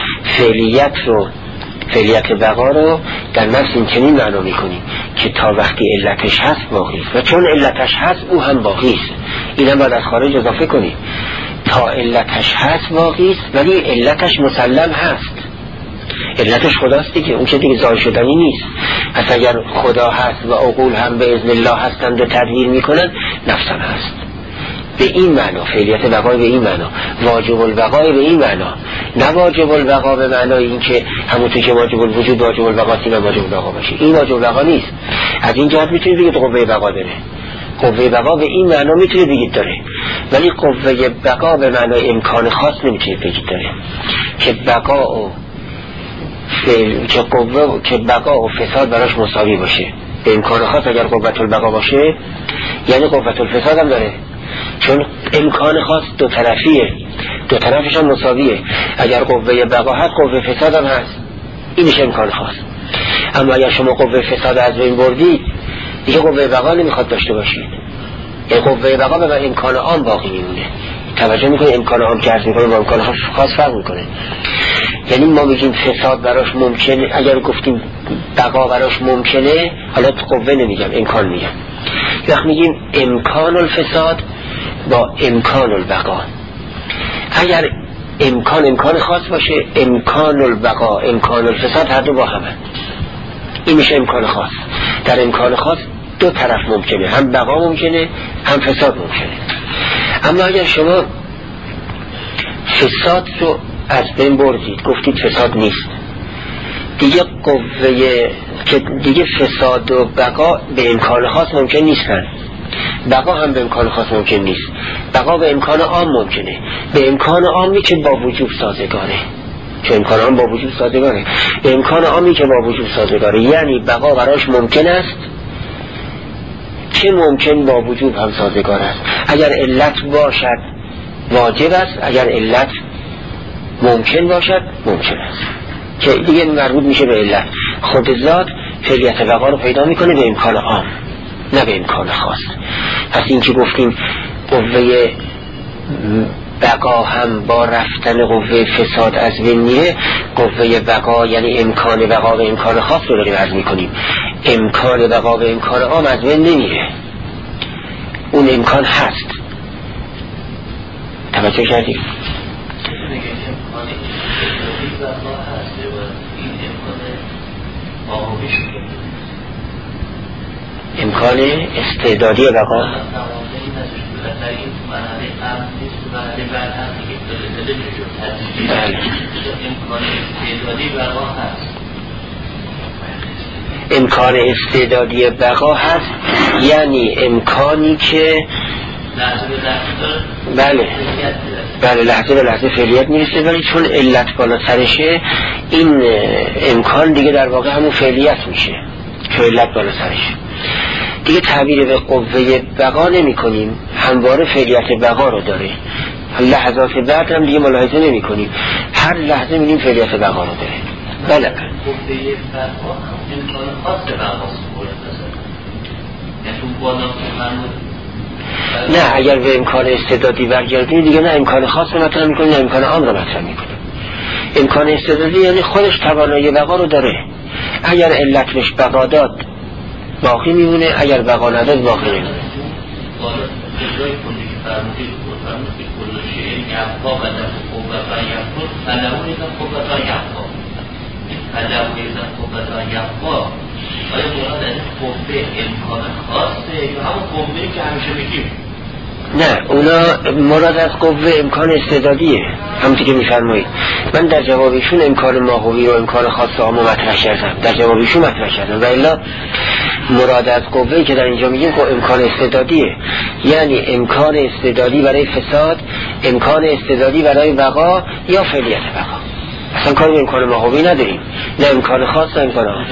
فعلیت بقا رو در نفس این چنین معنا میکنیم که تا وقتی علتش هست باقی است، و چون علتش هست او هم باقی است. این هم باید از خارج اضافه کنیم، تا علتش هست باقی است، ولی علتش مسلم هست. علتش خداست دیگه، اون که دیگه ظاهر شدنی نیست. پس اگر خدا هست و عقول هم به اذن الله هستند و تدبیر میکنن، نفس هم هست. به این معنا، فعلیت بقای به این معنا، واجب البقای به این معنا، نه واجب البقا به معنای این که همونطور که واجب الوجود واجب البقا اینا واجب البقا باشه. این واجب البقا نیست. از این جهت میتونید بگید قوه بقا داره، قوه بقا به این معنا میتونید بگید داره، ولی قوه بقا به معنای امکان خاص نمیتونید بگید داره که بقا و که بقا و فساد براش مساوی باشه. به امکان خاص اگر قوت البقا باشه یعنی قوت الفساد هم داره، چون امکان خاص دو طرفیه، دو طرفش هم مساویه. اگر قوه بقا هست قوه فساد هم هست، این میشه امکان خاص. اما اگر شما قوه فساد از بین بردید دیگه قوه بقا نمیخواد داشته باشید، این قوه بقا به امکان عام باقی میمونه. توجه میکنه امکان عام که عرض میکنه با امکان خاص فرق میکنه. یعنی ما میگیم فساد براش ممکنه، اگر گفتیم بقا براش ممکنه، حالا قوه نمیگم امکان میگم، وقت میگیم امکان الفساد با امکان البقا. اگر امکان خاص باشه امکان البقا امکان الفساد هر دو با همه، این میشه امکان خاص. در امکان خاص دو طرف ممکنه، هم بقا ممکنه هم فساد ممکنه. اما اگر شما فساد رو از بین بردید، گفتید فساد نیست، دیگه قوه که دیگه فساد و بقا به امکان خاص ممکن نیستن، بقا هم به امکان خاص ممکن نیست. بقا به امکان عام ممکنه، به امکان عامی که با وجود سازگاره، چون امکان عام با وجود سازگاره، به امکان عامی که با وجود سازگاره، یعنی بقا براش ممکن است که ممکن با وجود هم سازگار است. اگر علت باشد واجب است، اگر علت ممکن باشد ممکن است، که دیگه مربوط میشه به علت. خود ذات فعلیت بقا رو پیدا میکنه به امکان عام نه به امکان خاص. پس این که گفتیم قوه بقا هم با رفتن قوه فساد از بین میره، قوه بقا یعنی امکان بقا به امکان خاص رو داریم عرض میکنیم، امکان بقا به امکان عام از بین نمیره، اون امکان هست. توجه کردیم؟ امکان استعدادی بقا امکان استعدادی بقا هست، یعنی امکانی که بله لحظه به لحظه فعلیت میرسه، ولی چون علت بالا سرشه این امکان دیگه در واقع همون فعلیت میشه، چون علت بالا سرشه دیگه تعبیر به قوه بقا نمی کنیم، همواره فعلیت بقا رو داره. لحظات بعد هم دیگه ملاحظه نمی کنیم، هر لحظه می‌بینیم فعلیت بقا رو داره. بله قوه بقا امکان خاص بقاست نه، اگر به امکان استعدادی برگردیم دیگه نه امکان خاص رو مطرح میکنیم نه امکان عام رو مطرح میکنیم. امکان استعدادی یعنی خودش توانایی بقا رو داره، اگر علت بهش بقا داد باقی میمونه، اگر بقا نداد باقی نمیمونه. آیا مراد از قوه امکان خاصه یا همون قوه‌ای که همیشه میگیم؟ نه، اونا مراد از قوه امکان استعدادیه، همونطور که میفرمایید. من در جوابیشون امکان ماهوی و امکان خاص عامو مطرح کردم، در جوابیشون مطرح کردم، و الا مراد از قوه‌ای که در اینجا میگیم که امکان استعدادیه، یعنی امکان استعدادی برای فساد، امکان استعدادی برای بقا یا فعلیت بقا. اصلا کاری به امکان ماهوی نداریم، نه امکان خاص نه امکان عام.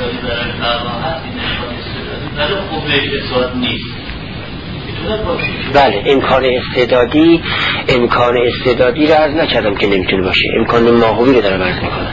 بله امکان استعدادی رو عرض نکردم که نمیتونه باشه، امکان ماهوی رو دارم عرض میکنم.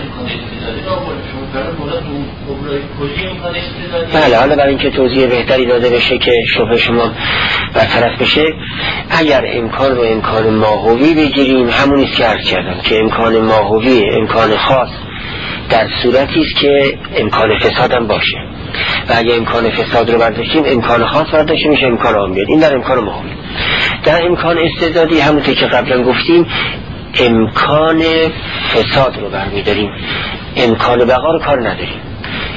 بله، حالا برای اینکه توضیح بهتری داده بشه که شبه شما برطرف بشه، اگر امکان رو امکان ماهوی بگیریم همونیست که عرض کردم که امکان ماهوی امکان خاص در صورتی است که امکان فساد هم باشه، و اگر امکان فساد رو برداشتیم امکان خاص برداشتیم میشه امکان عام بیاد. این در امکان ماهوی. در امکان استعدادی همونطور که قبلا گفتیم امکان فساد رو برمیداریم، امکان بقا رو کار نداریم.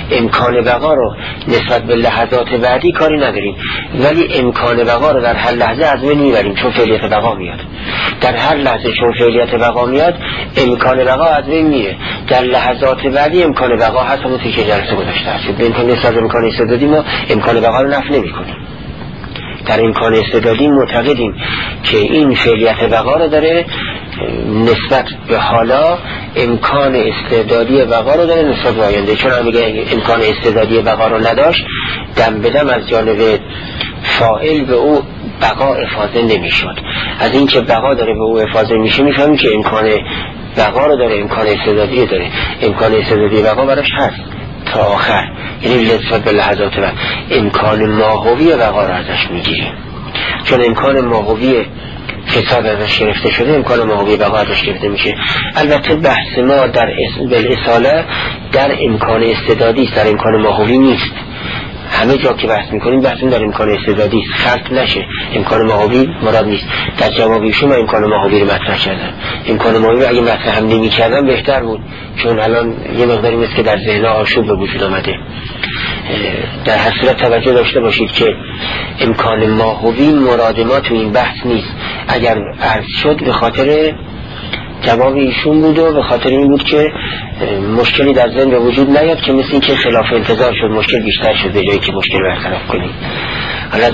امکان بقا رو نسبت به لحظات بعدی کاری نداریم، ولی امکان بقا رو در هر لحظه از بین میبریم چون فعلیت بقا میاد. در هر لحظه چون فعلیت بقا میاد امکان بقا از بین میره. در لحظات بعدی امکان بقا هست، همونطور که جلسه گذاشته است. به امکان نسبت به امکان استعدادی ما امکان بقا رو نفی نمی‌کنیم. در امکان استعدادی معتقدیم که این فعلیت بقا رو داره نسبت به حالا، امکان استعدادی بقا رو داره نسبت به آینده. چون هم میگه امکان استعدادی بقا رو نداشت، دم به دم از جانب فاعل به او بقا افاضه نمیشد. از این که بقا داره به او افاضه میشه میفهمیم که امکان بقا رو داره، امکان استعدادی رو داره. امکان استعدادی بقا براش هست تا آخر، یعنی نسبت به لحظات بعد امکان ماهوی بقا رو ازش میگیریم. چون امکان ماهوی فساد ازش گرفته شده، امکان ماهوی بقا ازش گرفته میشه. البته بحث ما در بالاصاله در امکان استعدادی است، در امکان ماهوی نیست. همه جا که بحث میکنیم بحثیم در امکان استعدادی است، خلط نشه. امکان ماهوی مراد نیست. در جواب ایشون من امکان ماهوی رو مطرح کردم. امکان ماهوی رو اگه مطرح هم نمی‌کردم بهتر بود، چون الان یه مقداری مثل که در ذهن آشوب به وجود آمده. در هر صورت توجه داشته باشید که امکان ماهوی مراد ما تو این بحث نیست. اگر عرض شد به خاطر جواب ایشون بود و به خاطر این بود که مشکلی در ذهن به وجود نیاد که مثل این که خلاف انتظار شد مشکل بیشتر شد به جایی که مشکل برطرف کنیم. حالا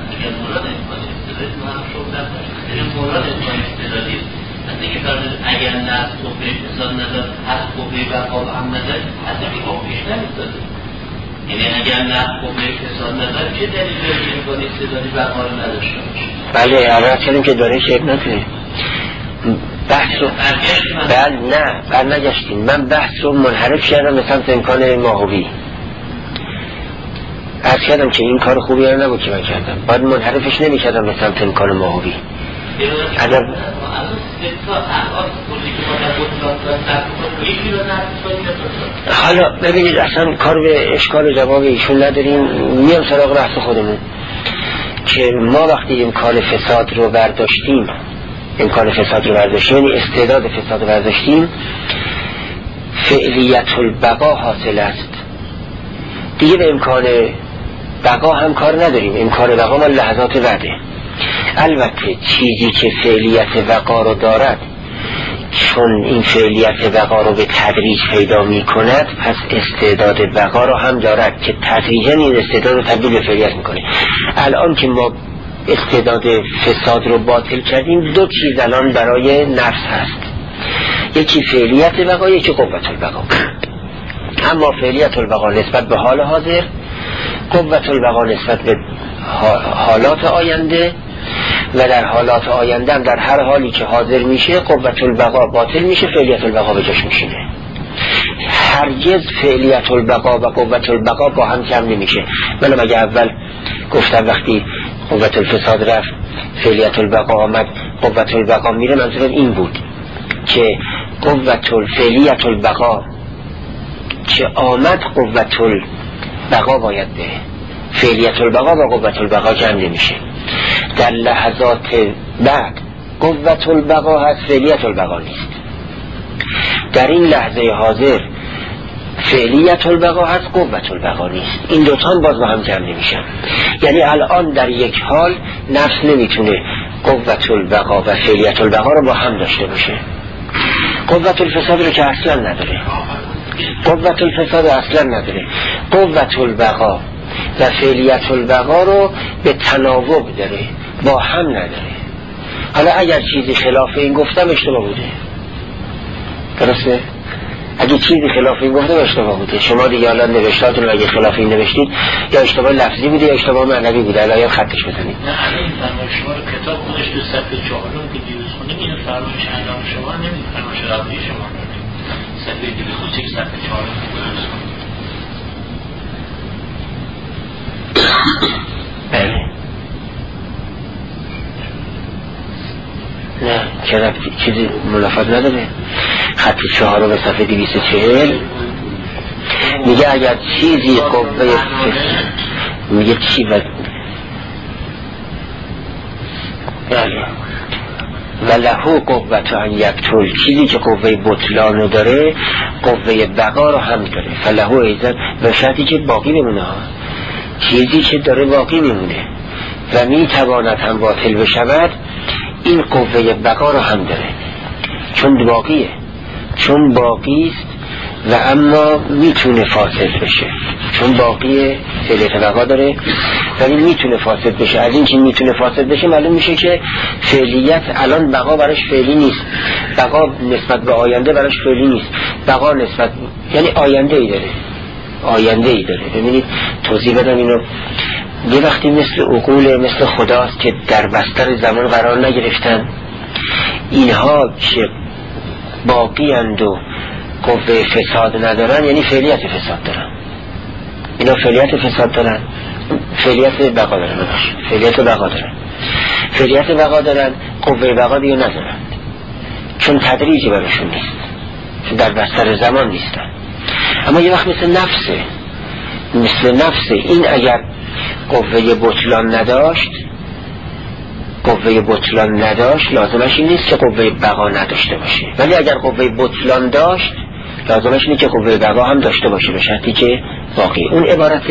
اگر نه قوه فساد نظر از قوه بقا هم نظر اصلا که پیش نمی‌داده. یعنی اگر نه قوه فساد نظر چه دلیلی داره که امکان استعدادی بقا رو نداشته باشه؟ بله عرض کردیم که داره که ابنته بحث رو برنگشتیم. من بحث رو منحرف کردم به سمت امکان ماهوی. عرض کردم که این کار خوبی رو نبود که من کردم، باید منحرفش نمی کردم به سمت امکان ماهوی. حالا ببینید اصلا کار به اشکال جواب ایشون نداریم، میام سراغ بحث خودمون که ما وقتی امکان فساد رو برداشتیم، یعنی استعداد فساد رو برداشتیم، فعلیت البقا حاصل است دیگه. به امکان بقا هم کار نداریم. امکان بقا من لحظات بعده. البته چیزی که فعلیت بقا رو دارد، چون این فعلیت بقا رو به تدریج پیدا می کند، پس استعداد بقا رو هم دارد که تدریجا این استعداد رو تبدیل به فعلیت می کنه. الان که ما استعداد فساد رو باطل کردیم، دو چیز الان برای نفس هست، یکی فعلیت بقا، یکی قوت البقا. اما فعلیت البقا نسبت به حال حاضر، قوت البقا نسبت به حالات آینده، و در حالات آینده هم در هر حالی که حاضر میشه قوت البقا باطل میشه، فعلیت البقا به جاش میشینه. هرگز فعلیت البقا و قوت البقا با هم کم نمیشه. من مگه اول گفتم وقتی قوت الفساد رفت فعلیت البقا آمد قوت البقا میره، منظورم این بود که فعلیت البقا که آمد قوت البقا باید به فعلیت البقا و قوت البقا جمع نمیشه. در لحظات بعد قوت البقا هست، فعلیت البقا نیست. در این لحظه حاضر فعلیت البقا هست، قوت البقا نیست. این دوتا باز با هم جمع نمیشن. یعنی الان در یک حال نفس نمیتونه قوت البقا و فعلیت البقا رو با هم داشته باشه. قوت الفساد رو که اصلا نداره، قوت الفساد اصلا نداره. قوت البقا و فعلیت البقا رو به تناوب داره، با هم نداره. حالا اگر چیزی خلاف این گفتم اشتباه بوده، درسته؟ اگه چیزی خلاف این گفتم اشتباه بوده. شما دیگه حالا نوشتاتون رو اگه خلاف این نوشتید یا اشتباه لفظی بوده یا اشتباه معنوی بوده، الان خطش بزنید. نه این فرمان شما رو کتاب خودش تو صفحه 4 که دیروز خونیم، این فرمایش اندام شما نمی‌فرمایش رابطه شما صفحه دیگه خود چک صفحه 4 درست کنید. بله نه چرا چیزی منافات نداره. خط 4 به صفحه 240 میگه اگر چیزی قوه میگه چی بله و لهو قوت ان یقتل، چیزی که قوه بطلان رو داره قوه بقا رو هم داره. فلهو ایزن، به شرطی که باقی بمونه ها، چیزی که داره باقی میمونه و میتواند هم باطل بشود، این قوه بقا رو هم داره، چون باقیه، چون باقیست و اما میتونه فاسد بشه، چون باقیه فعلیت بقا داره ولی میتونه فاسد بشه. از این که میتونه فاسد بشه معلوم میشه که فعلیت الان بقا براش فعلی نیست، بقا نسبت به آینده براش فعلی نیست، بقا نسبت یعنی آینده ای داره، آینده ای داره. ببینید توضیح بدم اینو، یه وقتی مثل عقول مثل خداست که در بستر زمان قرار نگرفتن، اینها که باقی اند و قوه فساد ندارن یعنی فعلیت فساد دارن، اینا فعلیت فساد دارن، فعلیت بقا دارن، فعلیت بقا دارن، فعلیت بقا دارن، قوه بقا دیگه ندارن، چون تدریجی براشون نیست، چون در بستر زمان نیستن. اما یه وقت مثل نفسه، مثل نفسه، این اگر قوه بطلان نداشت، قوه بطلان نداشت لازمش این نیست که قوه بقا نداشته باشه، ولی اگر قوه بطلان داشت لازمش اینه که قوه بقا هم داشته باشه، به شرطی که باقی. اون عبارت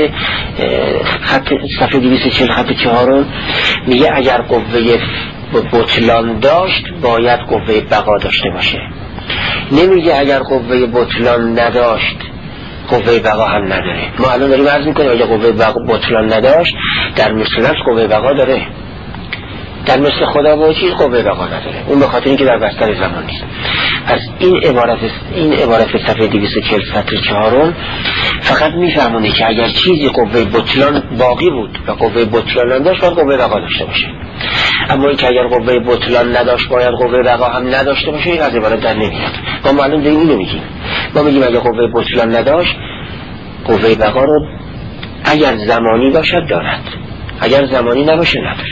خط صفحه 240 خط 4 میگه اگر قوه بطلان داشت باید قوه بقا داشته باشه، نمیگه اگر قوه بطلان نداشت قوه بقا هم نداره. ما الان داریم عرض میکنیم اگر قوه بطلان نداشت در مثل نفس قوه بقا داره، در مثل خدا با چیز قوه بقا نداره، اون به خاطر اینکه در بستر زمان نیست. پس این عبارت صفحه 240 سطر 4 فقط میفهمونه که اگر چیزی قوه بطلان باقی بود و قوه بطلان نداشت باید قوه بقا داشته باشه، اما اینکه اگر قوه بطلان نداشت باید قوه بقا هم نداشته باشه، این از عبارت در نمیاد. ما معلوم داریم اینو میگیم، ما میگیم اگر قوه بطلان نداشت قوه بقا رو اگر زمانی باشد دارد، اگر زمانی نباشه نداره.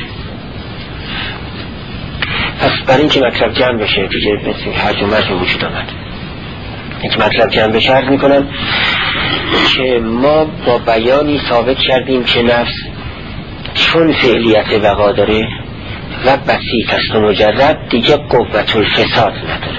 پس برای اینکه مطلب جمع بشه دیگه مثل هر جمعه وجود آمد، اینکه مطلب جمع بشه عرض میکنم که ما با بیانی ثابت کردیم که نفس چون فعلیت بقا داره و بسیط است و مجرد دیگه قوت الفساد نداره.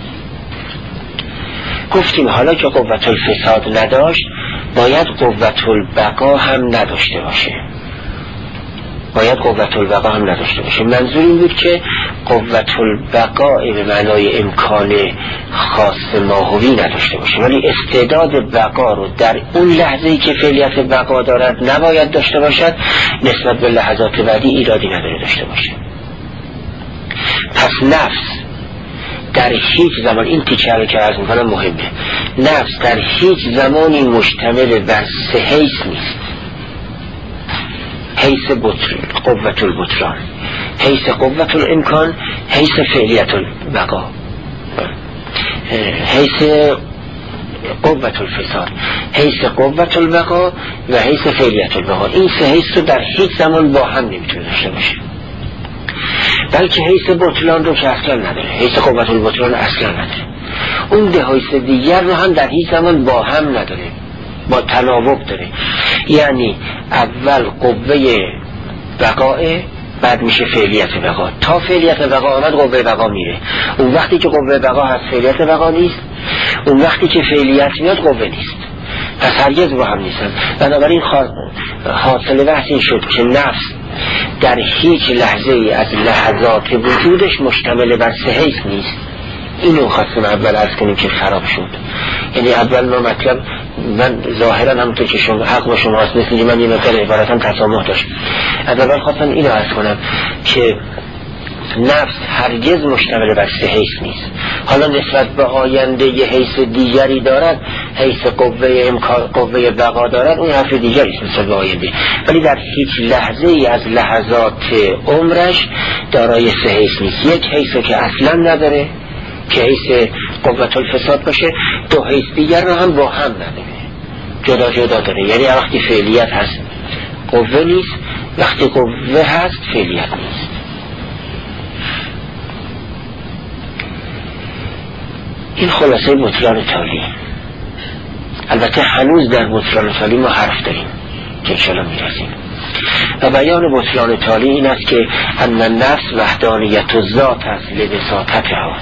گفتیم حالا که قوت الفساد نداشت باید قوت البقا هم نداشته باشه، باید قوت البقا هم نداشته باشه. منظور این بود که قوت البقا به معنای امکان خاص ماهوی نداشته باشه، ولی استعداد بقا رو در اون لحظه‌ای که فعلیت بقا دارد نباید داشته باشد، نسبت به لحظات بعدی ایرادی نداره داشته باشه. پس نفس در هیچ زمان، این تیکه رو که عرض میکنم مهمه، نفس در هیچ زمانی مشتمل بر سه حیث نیست، حیث قوت البطلان، حیث قوت الامکان، حیث فعلیت البقا، حیث قوت الفساد، حیث قوت البقا و حیث فعلیت البقا. این سه حیث رو در هیچ زمان با هم نمیتونه داشته باشه، بلکه حیث بطلان رو که اصلا نداره، حیث قوت البطلان اصلا نداره، اون ده حیث دیگر رو هم در هیچ زمان با هم نداره، با تناوب داره. یعنی اول قوه بقاه، بعد میشه فعلیت بقا، تا فعلیت بقا آمد قوه بقا میره، اون وقتی که قوه بقا هست فعلیت بقا نیست، اون وقتی که فعلیت میاد قوه نیست، پس هرگز با هم نیستن. بنابراین حاصل بحث این شد که نفس در هیچ لحظه ای از لحظات وجودش مشتمل بر سه حیث نیست. اینو خواستم اول عرض کنیم که خراب شد. یعنی اول ما مطلب، من ظاهرا همونطور که شما حق با شما هست، مثل من یه مقدار عبارتم تسامح داشت، از اول خواستم اینو عرض کنم که نفس هرگز مشتمل بر سه حیث نیست. حالا نسبت به آینده یه حیث دیگری دارد، حیث قوه بقا دارد، اون حرف دیگری است نسبت به آینده، ولی در هیچ لحظه ای از لحظات عمرش دارای سه حیث نیست. یک حیث که اصلا نداره که حیث قوت الفساد باشه، دو حیث دیگر رو هم با هم نداره، جدا جدا داره. یعنی وقتی فعلیت هست قوه نیست، وقتی قوه هست فعلیت نیست. این خلاصه بطلان تالی. البته هنوز در بطلان تالی ما حرف داریم که انشاءالله میرسیم. و بیان بطلان تالی این است که ان النفس وحدانیت الذات است لبساطتها،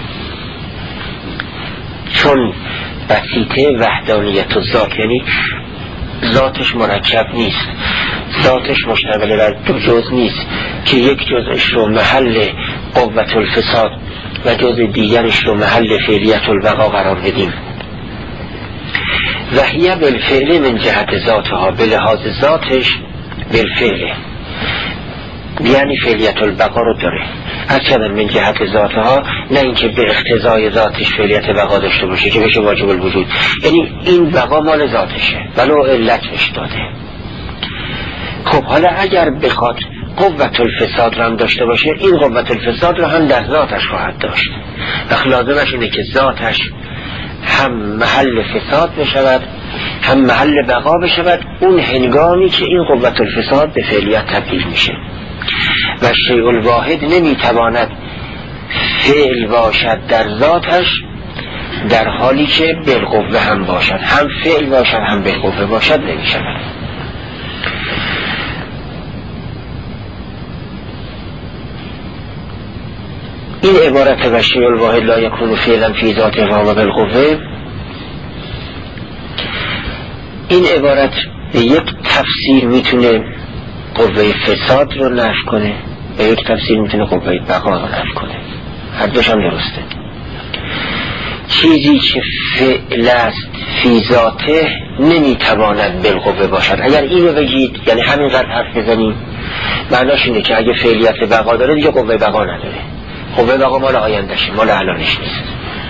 چون بسیطه وحدانیت الذات یعنی ذاتش مرکب نیست، ذاتش مشتمل بر دو جزء نیست که یک جزءش رو محل قوت الفساد و جزء دیگرش رو محل فعلیت البقا قرار بدیم. و هی بالفعل من جهت ذاتها، به لحاظ ذاتش بالفعل یعنی فعلیت البقا رو داره، اصلا من جهت ذاتها، نه اینکه به اقتضای ذاتش فعلیت بقا داشته باشه که بشه واجب الوجود، یعنی این بقا مال ذاتشه ولو علتش داده. خب حالا اگر بخواد قوت الفساد رو هم داشته باشه، این قوت الفساد رو هم در ذاتش خواهد داشت و لازمش اینه که ذاتش هم محل فساد بشود هم محل بقا بشود، اون هنگامی که این قوت الفساد به فعلیت تبدیل میشه. و شیء الواحد نمیتواند فعل باشد در ذاتش در حالی که بالقوه هم باشد، هم فعل باشد هم بالقوه باشد نمیشود. این عبارت و شیء الواحد لا یکون فعلا فی ذاته و بالقوه، این عبارت به یک تفسیر میتونه قوه فساد رو نفی کنه، به یک تفسیر میتونه قوه بقا رو نفی کنه، هر دوش هم درسته. چیزی که فعل است فی ذاته نمیتواند بالقوه باشد. اگر اینو بگید یعنی همینقدر حرف بزنیم، معناش اینه که اگه فعلیت بقا داره دیگه قوه بقا نداره، قوه بقا مال آیندشه، مال الانش نیست.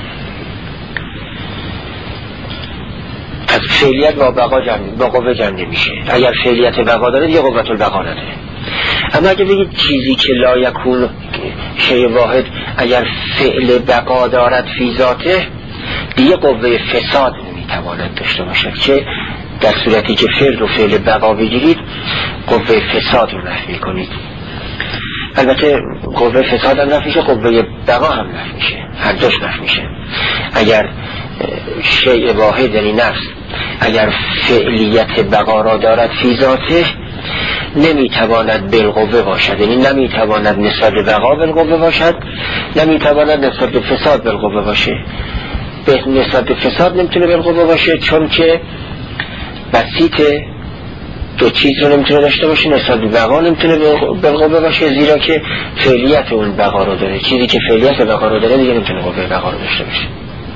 از فعلیت با بقا با قوه جمع نمیشه. اگر فعلیت بقا داره دیگه قوت البقا نداره. اما اگه بگید چیزی که لا یکون شیء واحد اگر فعل بقا دارد فی ذاته، دیگه قوه فساد نمیتواند داشته باشد، که در صورتی که فعل و فعل بقا بگیرید قوه فساد رو نفی کنید. البته قوه فساد هم نفی میشه، قوه بقا هم نفی میشه، هر دوش نفی میشه. اگر شیء واحد یعنی نفس اگر فعلیت بقا را دارد فی ذاته نمیتواند بالقوه باشد، یعنی نمیتواند نسبت بقا بالقوه باشد، نمیتواند نسبت فساد بالقوه باشه. به نسبت فساد نمیتونه بالقوه باشه چون که بسیط دو چیز رو نمیتونه داشته باشه، نسبت بقا نمیتونه بالقوه باشه زیرا که فعلیت اون بقا رو داره. چیزی که فعلیت بقا رو داره دیگه نمیتونه قوه بقا رو داشته باشه.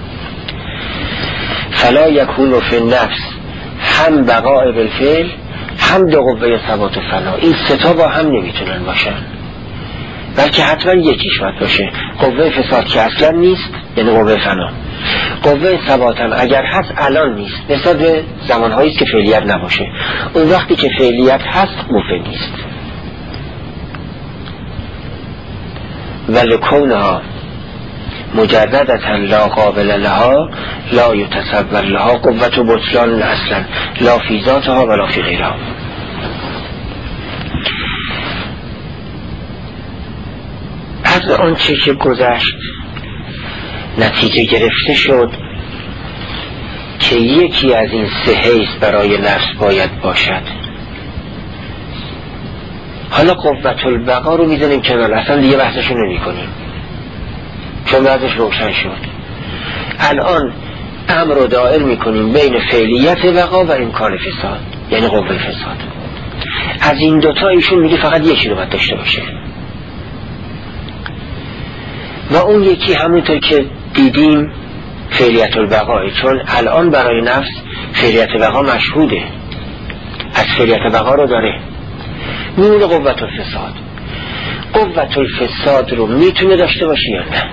فلا یکون فی النفس هم بقاء بالفعل هم دو قوه ثبات و فنا، این ستا با هم نمیتونن باشن، بلکه حتما یکیش باید باشه. قوه فساد که اصلا نیست یعنی قوه فنا، قوه ثبات هم اگر هست الان نیست، نسبت به زمانهایی که فعلیت نباشه. اون وقتی که فعلیت هست قوه نیست. ولکونها مجردتا لا قابل لها لا یتصور لها قوت و بطلان اصلا لا فی ذاتها ولا فی غیرها. از آنچه که گذشت نتیجه گرفته شد که یکی از این سه حیث برای نفس باید باشد. حالا قوت البقا رو میزنیم کنار، اصلا دیگه بحثشو نمی کنیم چون بعدش روشن شد. الان امر رو دائر میکنیم بین فعلیت بقا و امکان فساد یعنی قوه فساد. از این دوتا ایشون میگه فقط یکی رو باید داشته باشه و اون یکی همونطور که دیدیم فعلیت البقا، چون الان برای نفس فعلیت بقا مشهوده، از فعلیت بقا رو داره. میمونه قوت الفساد. قوت الفساد رو میتونه داشته باشه یا نه؟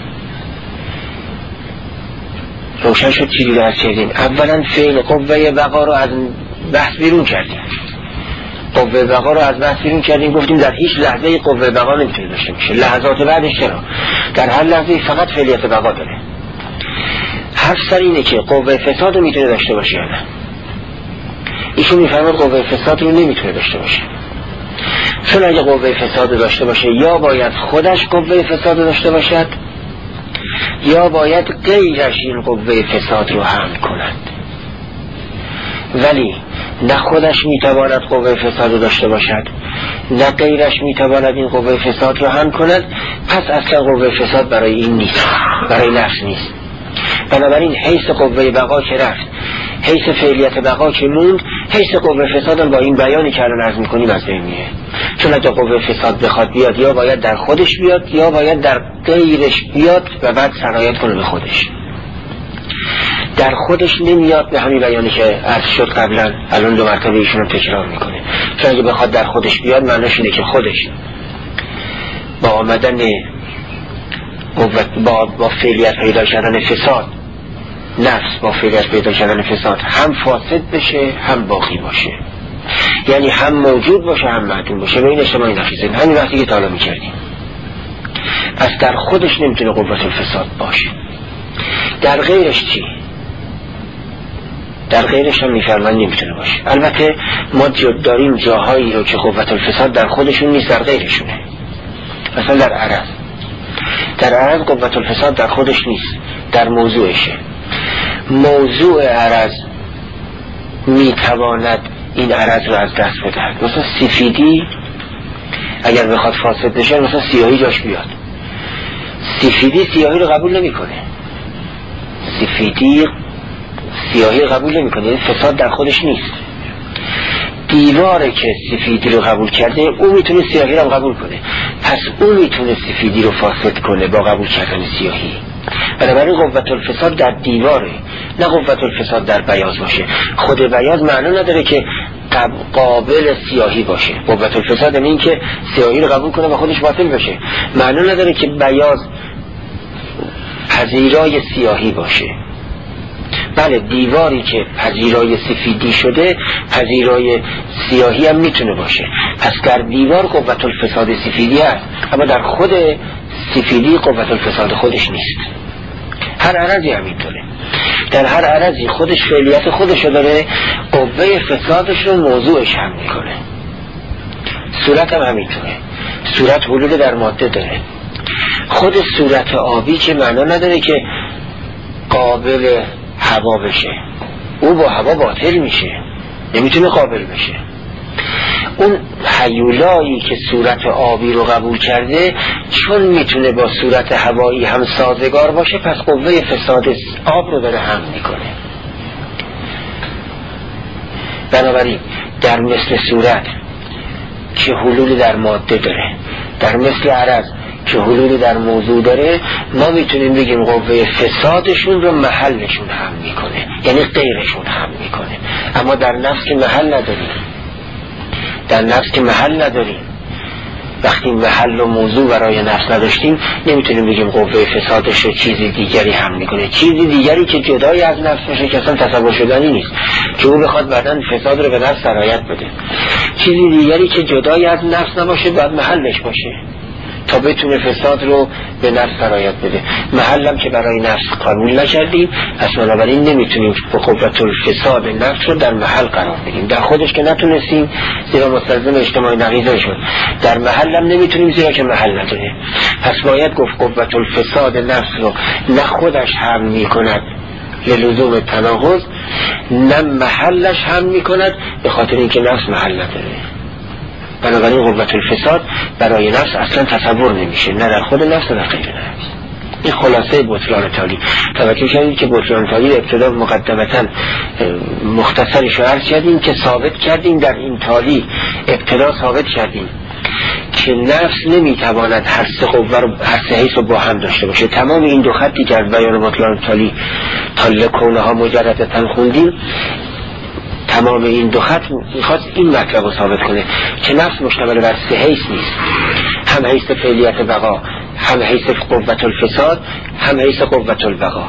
روشن شد چیزی رو از کردیم. اولا فعل قوه بقا رو از بحث بیرون کردیم، قوه بقا رو از بحث بیرون کردیم، گفتیم در هیچ لحظه قوه بقا نمیتونه داشته باشه. لحظات بعدش چرا؟ در هر لحظه فقط فعلیت بقا داره. حرف سر اینه که قوه فساد رو میتونه داشته باشه یا نه. ایشون میفرماد قوه فساد رو نمیتونه داشته باشه، چون اگه قوه فساد داشته باشه یا باید خودش قوه فساد داشته باشد یا باید غیرش این قوه فساد رو حمل کنند. ولی نه خودش میتواند قوه فساد رو داشته باشد نه غیرش میتواند این قوه فساد رو هم کند، پس اصلا قوه فساد برای این نیست، برای نفس نیست. بنابراین حیث قوه بقا که رفت، حیث فعلیت بقا که موند، حیث قوه فساد هم با این بیانی که الان عرض میکنیم از بین میره. چون اگه قوه فساد بخواد بیاد یا باید در خودش بیاد یا باید در غیرش بیاد و بعد سرایت کنه به خودش. در خودش نمیاد به همین بیانی که عرض شد قبلا، الان 2 مرتبه ایشون رو تکرار میکنه. چون اگه بخواد در خودش بیاد معناش اینه که خودش با آمدن با فعلیت پیدا کردن فساد، نفس با فعلیت پیدا کردن فساد هم فاسد بشه هم باقی باشه، یعنی هم موجود باشه هم معدوم باشه. به این اجتماعی نخیزیم، همین وقتی که تعالی میکردیم. پس در خودش نمیتونه قوت الفساد باشه. در غیرش چی؟ در غیرش هم میفرمان نمیتونه باشه. البته ما داریم جاهایی رو که قوت الفساد در خودشون نیست، در غیرشونه. مثلا در عرض قوت الفساد در خودش نیست، در موضوعشه. موضوع عرض میتواند این عرض رو از دست بدهد. مثلا سفیدی اگر بخواد فاسد بشه، مثلا سیاهی جاش بیاد. سفیدی سیاهی رو قبول نمیکنه، سفیدی سیاهی رو قبول نمیکنه، یعنی فساد در خودش نیست. دیواره که سفیدی رو قبول کرده، اون میتونه سیاهی رو قبول کنه، پس اون میتونه سفیدی رو فاسد کنه با قبول کردن سیاهی. بنابراین قوت الفساد در دیواره، نه قوت الفساد در بیاض باشه. خود بیاض معنی نداره که قابل سیاهی باشه. قوت الفساد این که سیاهی رو قبول کنه و خودش باطل بشه. معنی نداره که بیاض پذیرای سیاهی باشه. بله، دیواری که پذیرای سفیدی شده پذیرای سیاهی هم میتونه باشه. پس در دیوار قوت الفساد سفیدی هست، اما در خود سفیدی قوت الفساد خودش نیست. هر عرضی همینطوره. در هر عرضی خودش فعلیت خودشو داره، قوه فسادش رو موضوعش هم میکنه. صورت هم همینطوره. صورت حلول در ماده داره. خود صورت آبی که معنا نداره که قابل هوا بشه، او با هوا باطل میشه، نمیتونه قابل بشه. اون هیولایی که صورت آبی رو قبول کرده، چون میتونه با صورت هوایی هم سازگار باشه، پس قوه فساد آب رو داره هم میکنه. بنابراین در مثل صورت که حلول در ماده داره، در مثل عرض که حلول در موضوع داره، ما میتونیم بگیم قوه فسادشون رو محلشون هم میکنه، یعنی غیرشون هم میکنه. اما در نفس که محل نداریم، در نفس که محل نداریم، وقتی محل و موضوع برای نفس نداشتیم، نمیتونیم بگیم قوه فسادش رو چیزی دیگری هم میکنه. چیزی دیگری که جدای از نفس باشه که اصلا تصور شدنی نیست که او بخواد بعدن فساد رو به نفس سرایت بده. چیزی دیگری که جدای از نفس نباشه باید محلش باشه تا بتونه فساد رو به نفس سرایت بده. محلم که برای نفس قبول نکردیم، پس بنابراین نمیتونیم قوت الفساد نفس رو در محل قرار بدیم. در خودش که نتونستیم زیرا مستلزم اجتماعی نقیضه شد، در محلم نمیتونیم زیرا که محل نداره. پس باید گفت قوت الفساد نفس رو نه خودش هم میکند للزوم تناقض، نه محلش هم میکند به خاطر اینکه نفس محل نداره. بنابراین قوت الفساد برای نفس اصلا تصور نمیشه، نه در خود نفس نه در غیر نفس. این خلاصه بطلان تالی. توجه کردید که بطلان تالی ابتدا مقدمتا مختصرش رو عرض کردیم که ثابت کردیم در این تالی، ابتدا ثابت کردیم که نفس نمیتواند هر سه قوه رو، هر سه حیث رو با هم داشته باشه. تمام این دو خطی که از بیان بطلان تالی تا لکونه ها مجردتاً خوندیم، تمام این دو خط میخواد این مطلب رو ثابت کنه که نفس مشتمل بر سه حیث نیست، هم حیث فعلیت بقا، هم حیث قوت الفساد، هم حیث قوت البقا،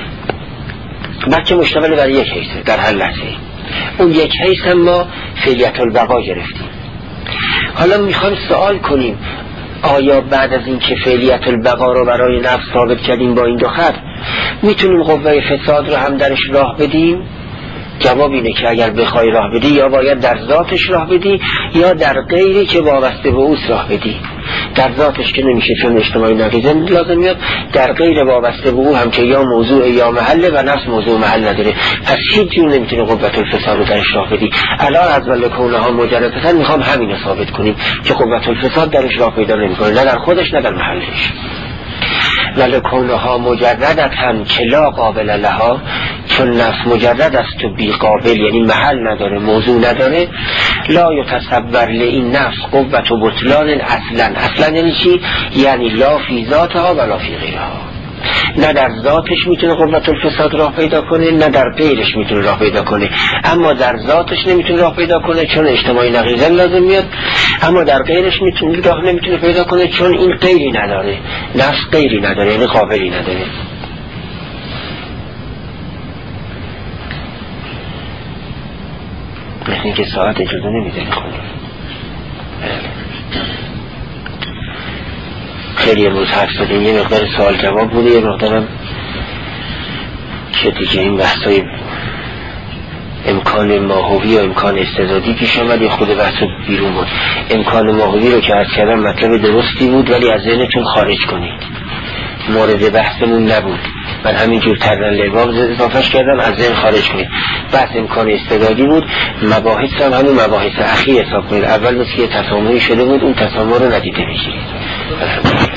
بلکه مشتمل بر یک حیث در هر لحظه. اون یک حیث هم ما فعلیت البقا گرفتیم. حالا میخوام سوال کنیم آیا بعد از این که فعلیت البقا رو برای نفس ثابت کردیم با این دو خط، میتونیم قوه فساد رو هم درش راه بدیم؟ جواب اینه که اگر بخوای راه بدی، یا باید در ذاتش راه بدی یا در غیری که وابسته به اوست راه بدی. در ذاتش که نمیشه چون اجتماعی نقیضه لازم میاد، در غیر وابسته به او هم که یا موضوع یا محله و نفس موضوع محل نداره، پس هیچ جور نمیتونه قوت الفساد رو درش راه بدی. الان از ولکونها مجردتن میخوام همین رو ثابت کنیم که قوت الفساد درش راه پیدا نمیکنه، نه در خودش نه در محلش. ولکونها مجردتن که لا قابل لها، چون نفس مجرد است و بی قابل یعنی محل نداره، موضوع نداره. لا یتصور لئین نفس قوت و بطلان اصلا یعنی چی؟ یعنی لا فی ذاتها ولا فی غیرها، نه در ذاتش میتونه قوت الفساد راه پیدا کنه نه در غیرش میتونه راه پیدا کنه. اما در ذاتش نمیتونه راه پیدا کنه چون اجتماعی نقیضه لازم میاد، اما در غیرش نمیتونه پیدا کنه چون این غیری نداره، نفس غیری نداره یعنی قابلی نداره. مثل اینکه ساعت اجازه نمیده خونه. خیلی امروز حرف زدیم، یه مقدار سوال جواب بوده، یه مقدارم که دیگه این بحثای امکان ماهوی و امکان استعدادی پیش آمد، یه خود بحث بیرون بود. امکان ماهوی رو که عرض کردم مطلب درستی بود ولی از ذهنتون خارج کنید، مورد بحثمون نبود. من همینجور تردن لباب اضافهش کردم، از ذهن خارج کنید. بحث امکان استعدادی بود، مباحث هم همون مباحث اخیر حساب کنید. اول مثل که تسامحی شده بود، اون تسامح رو ندیده میگیرید.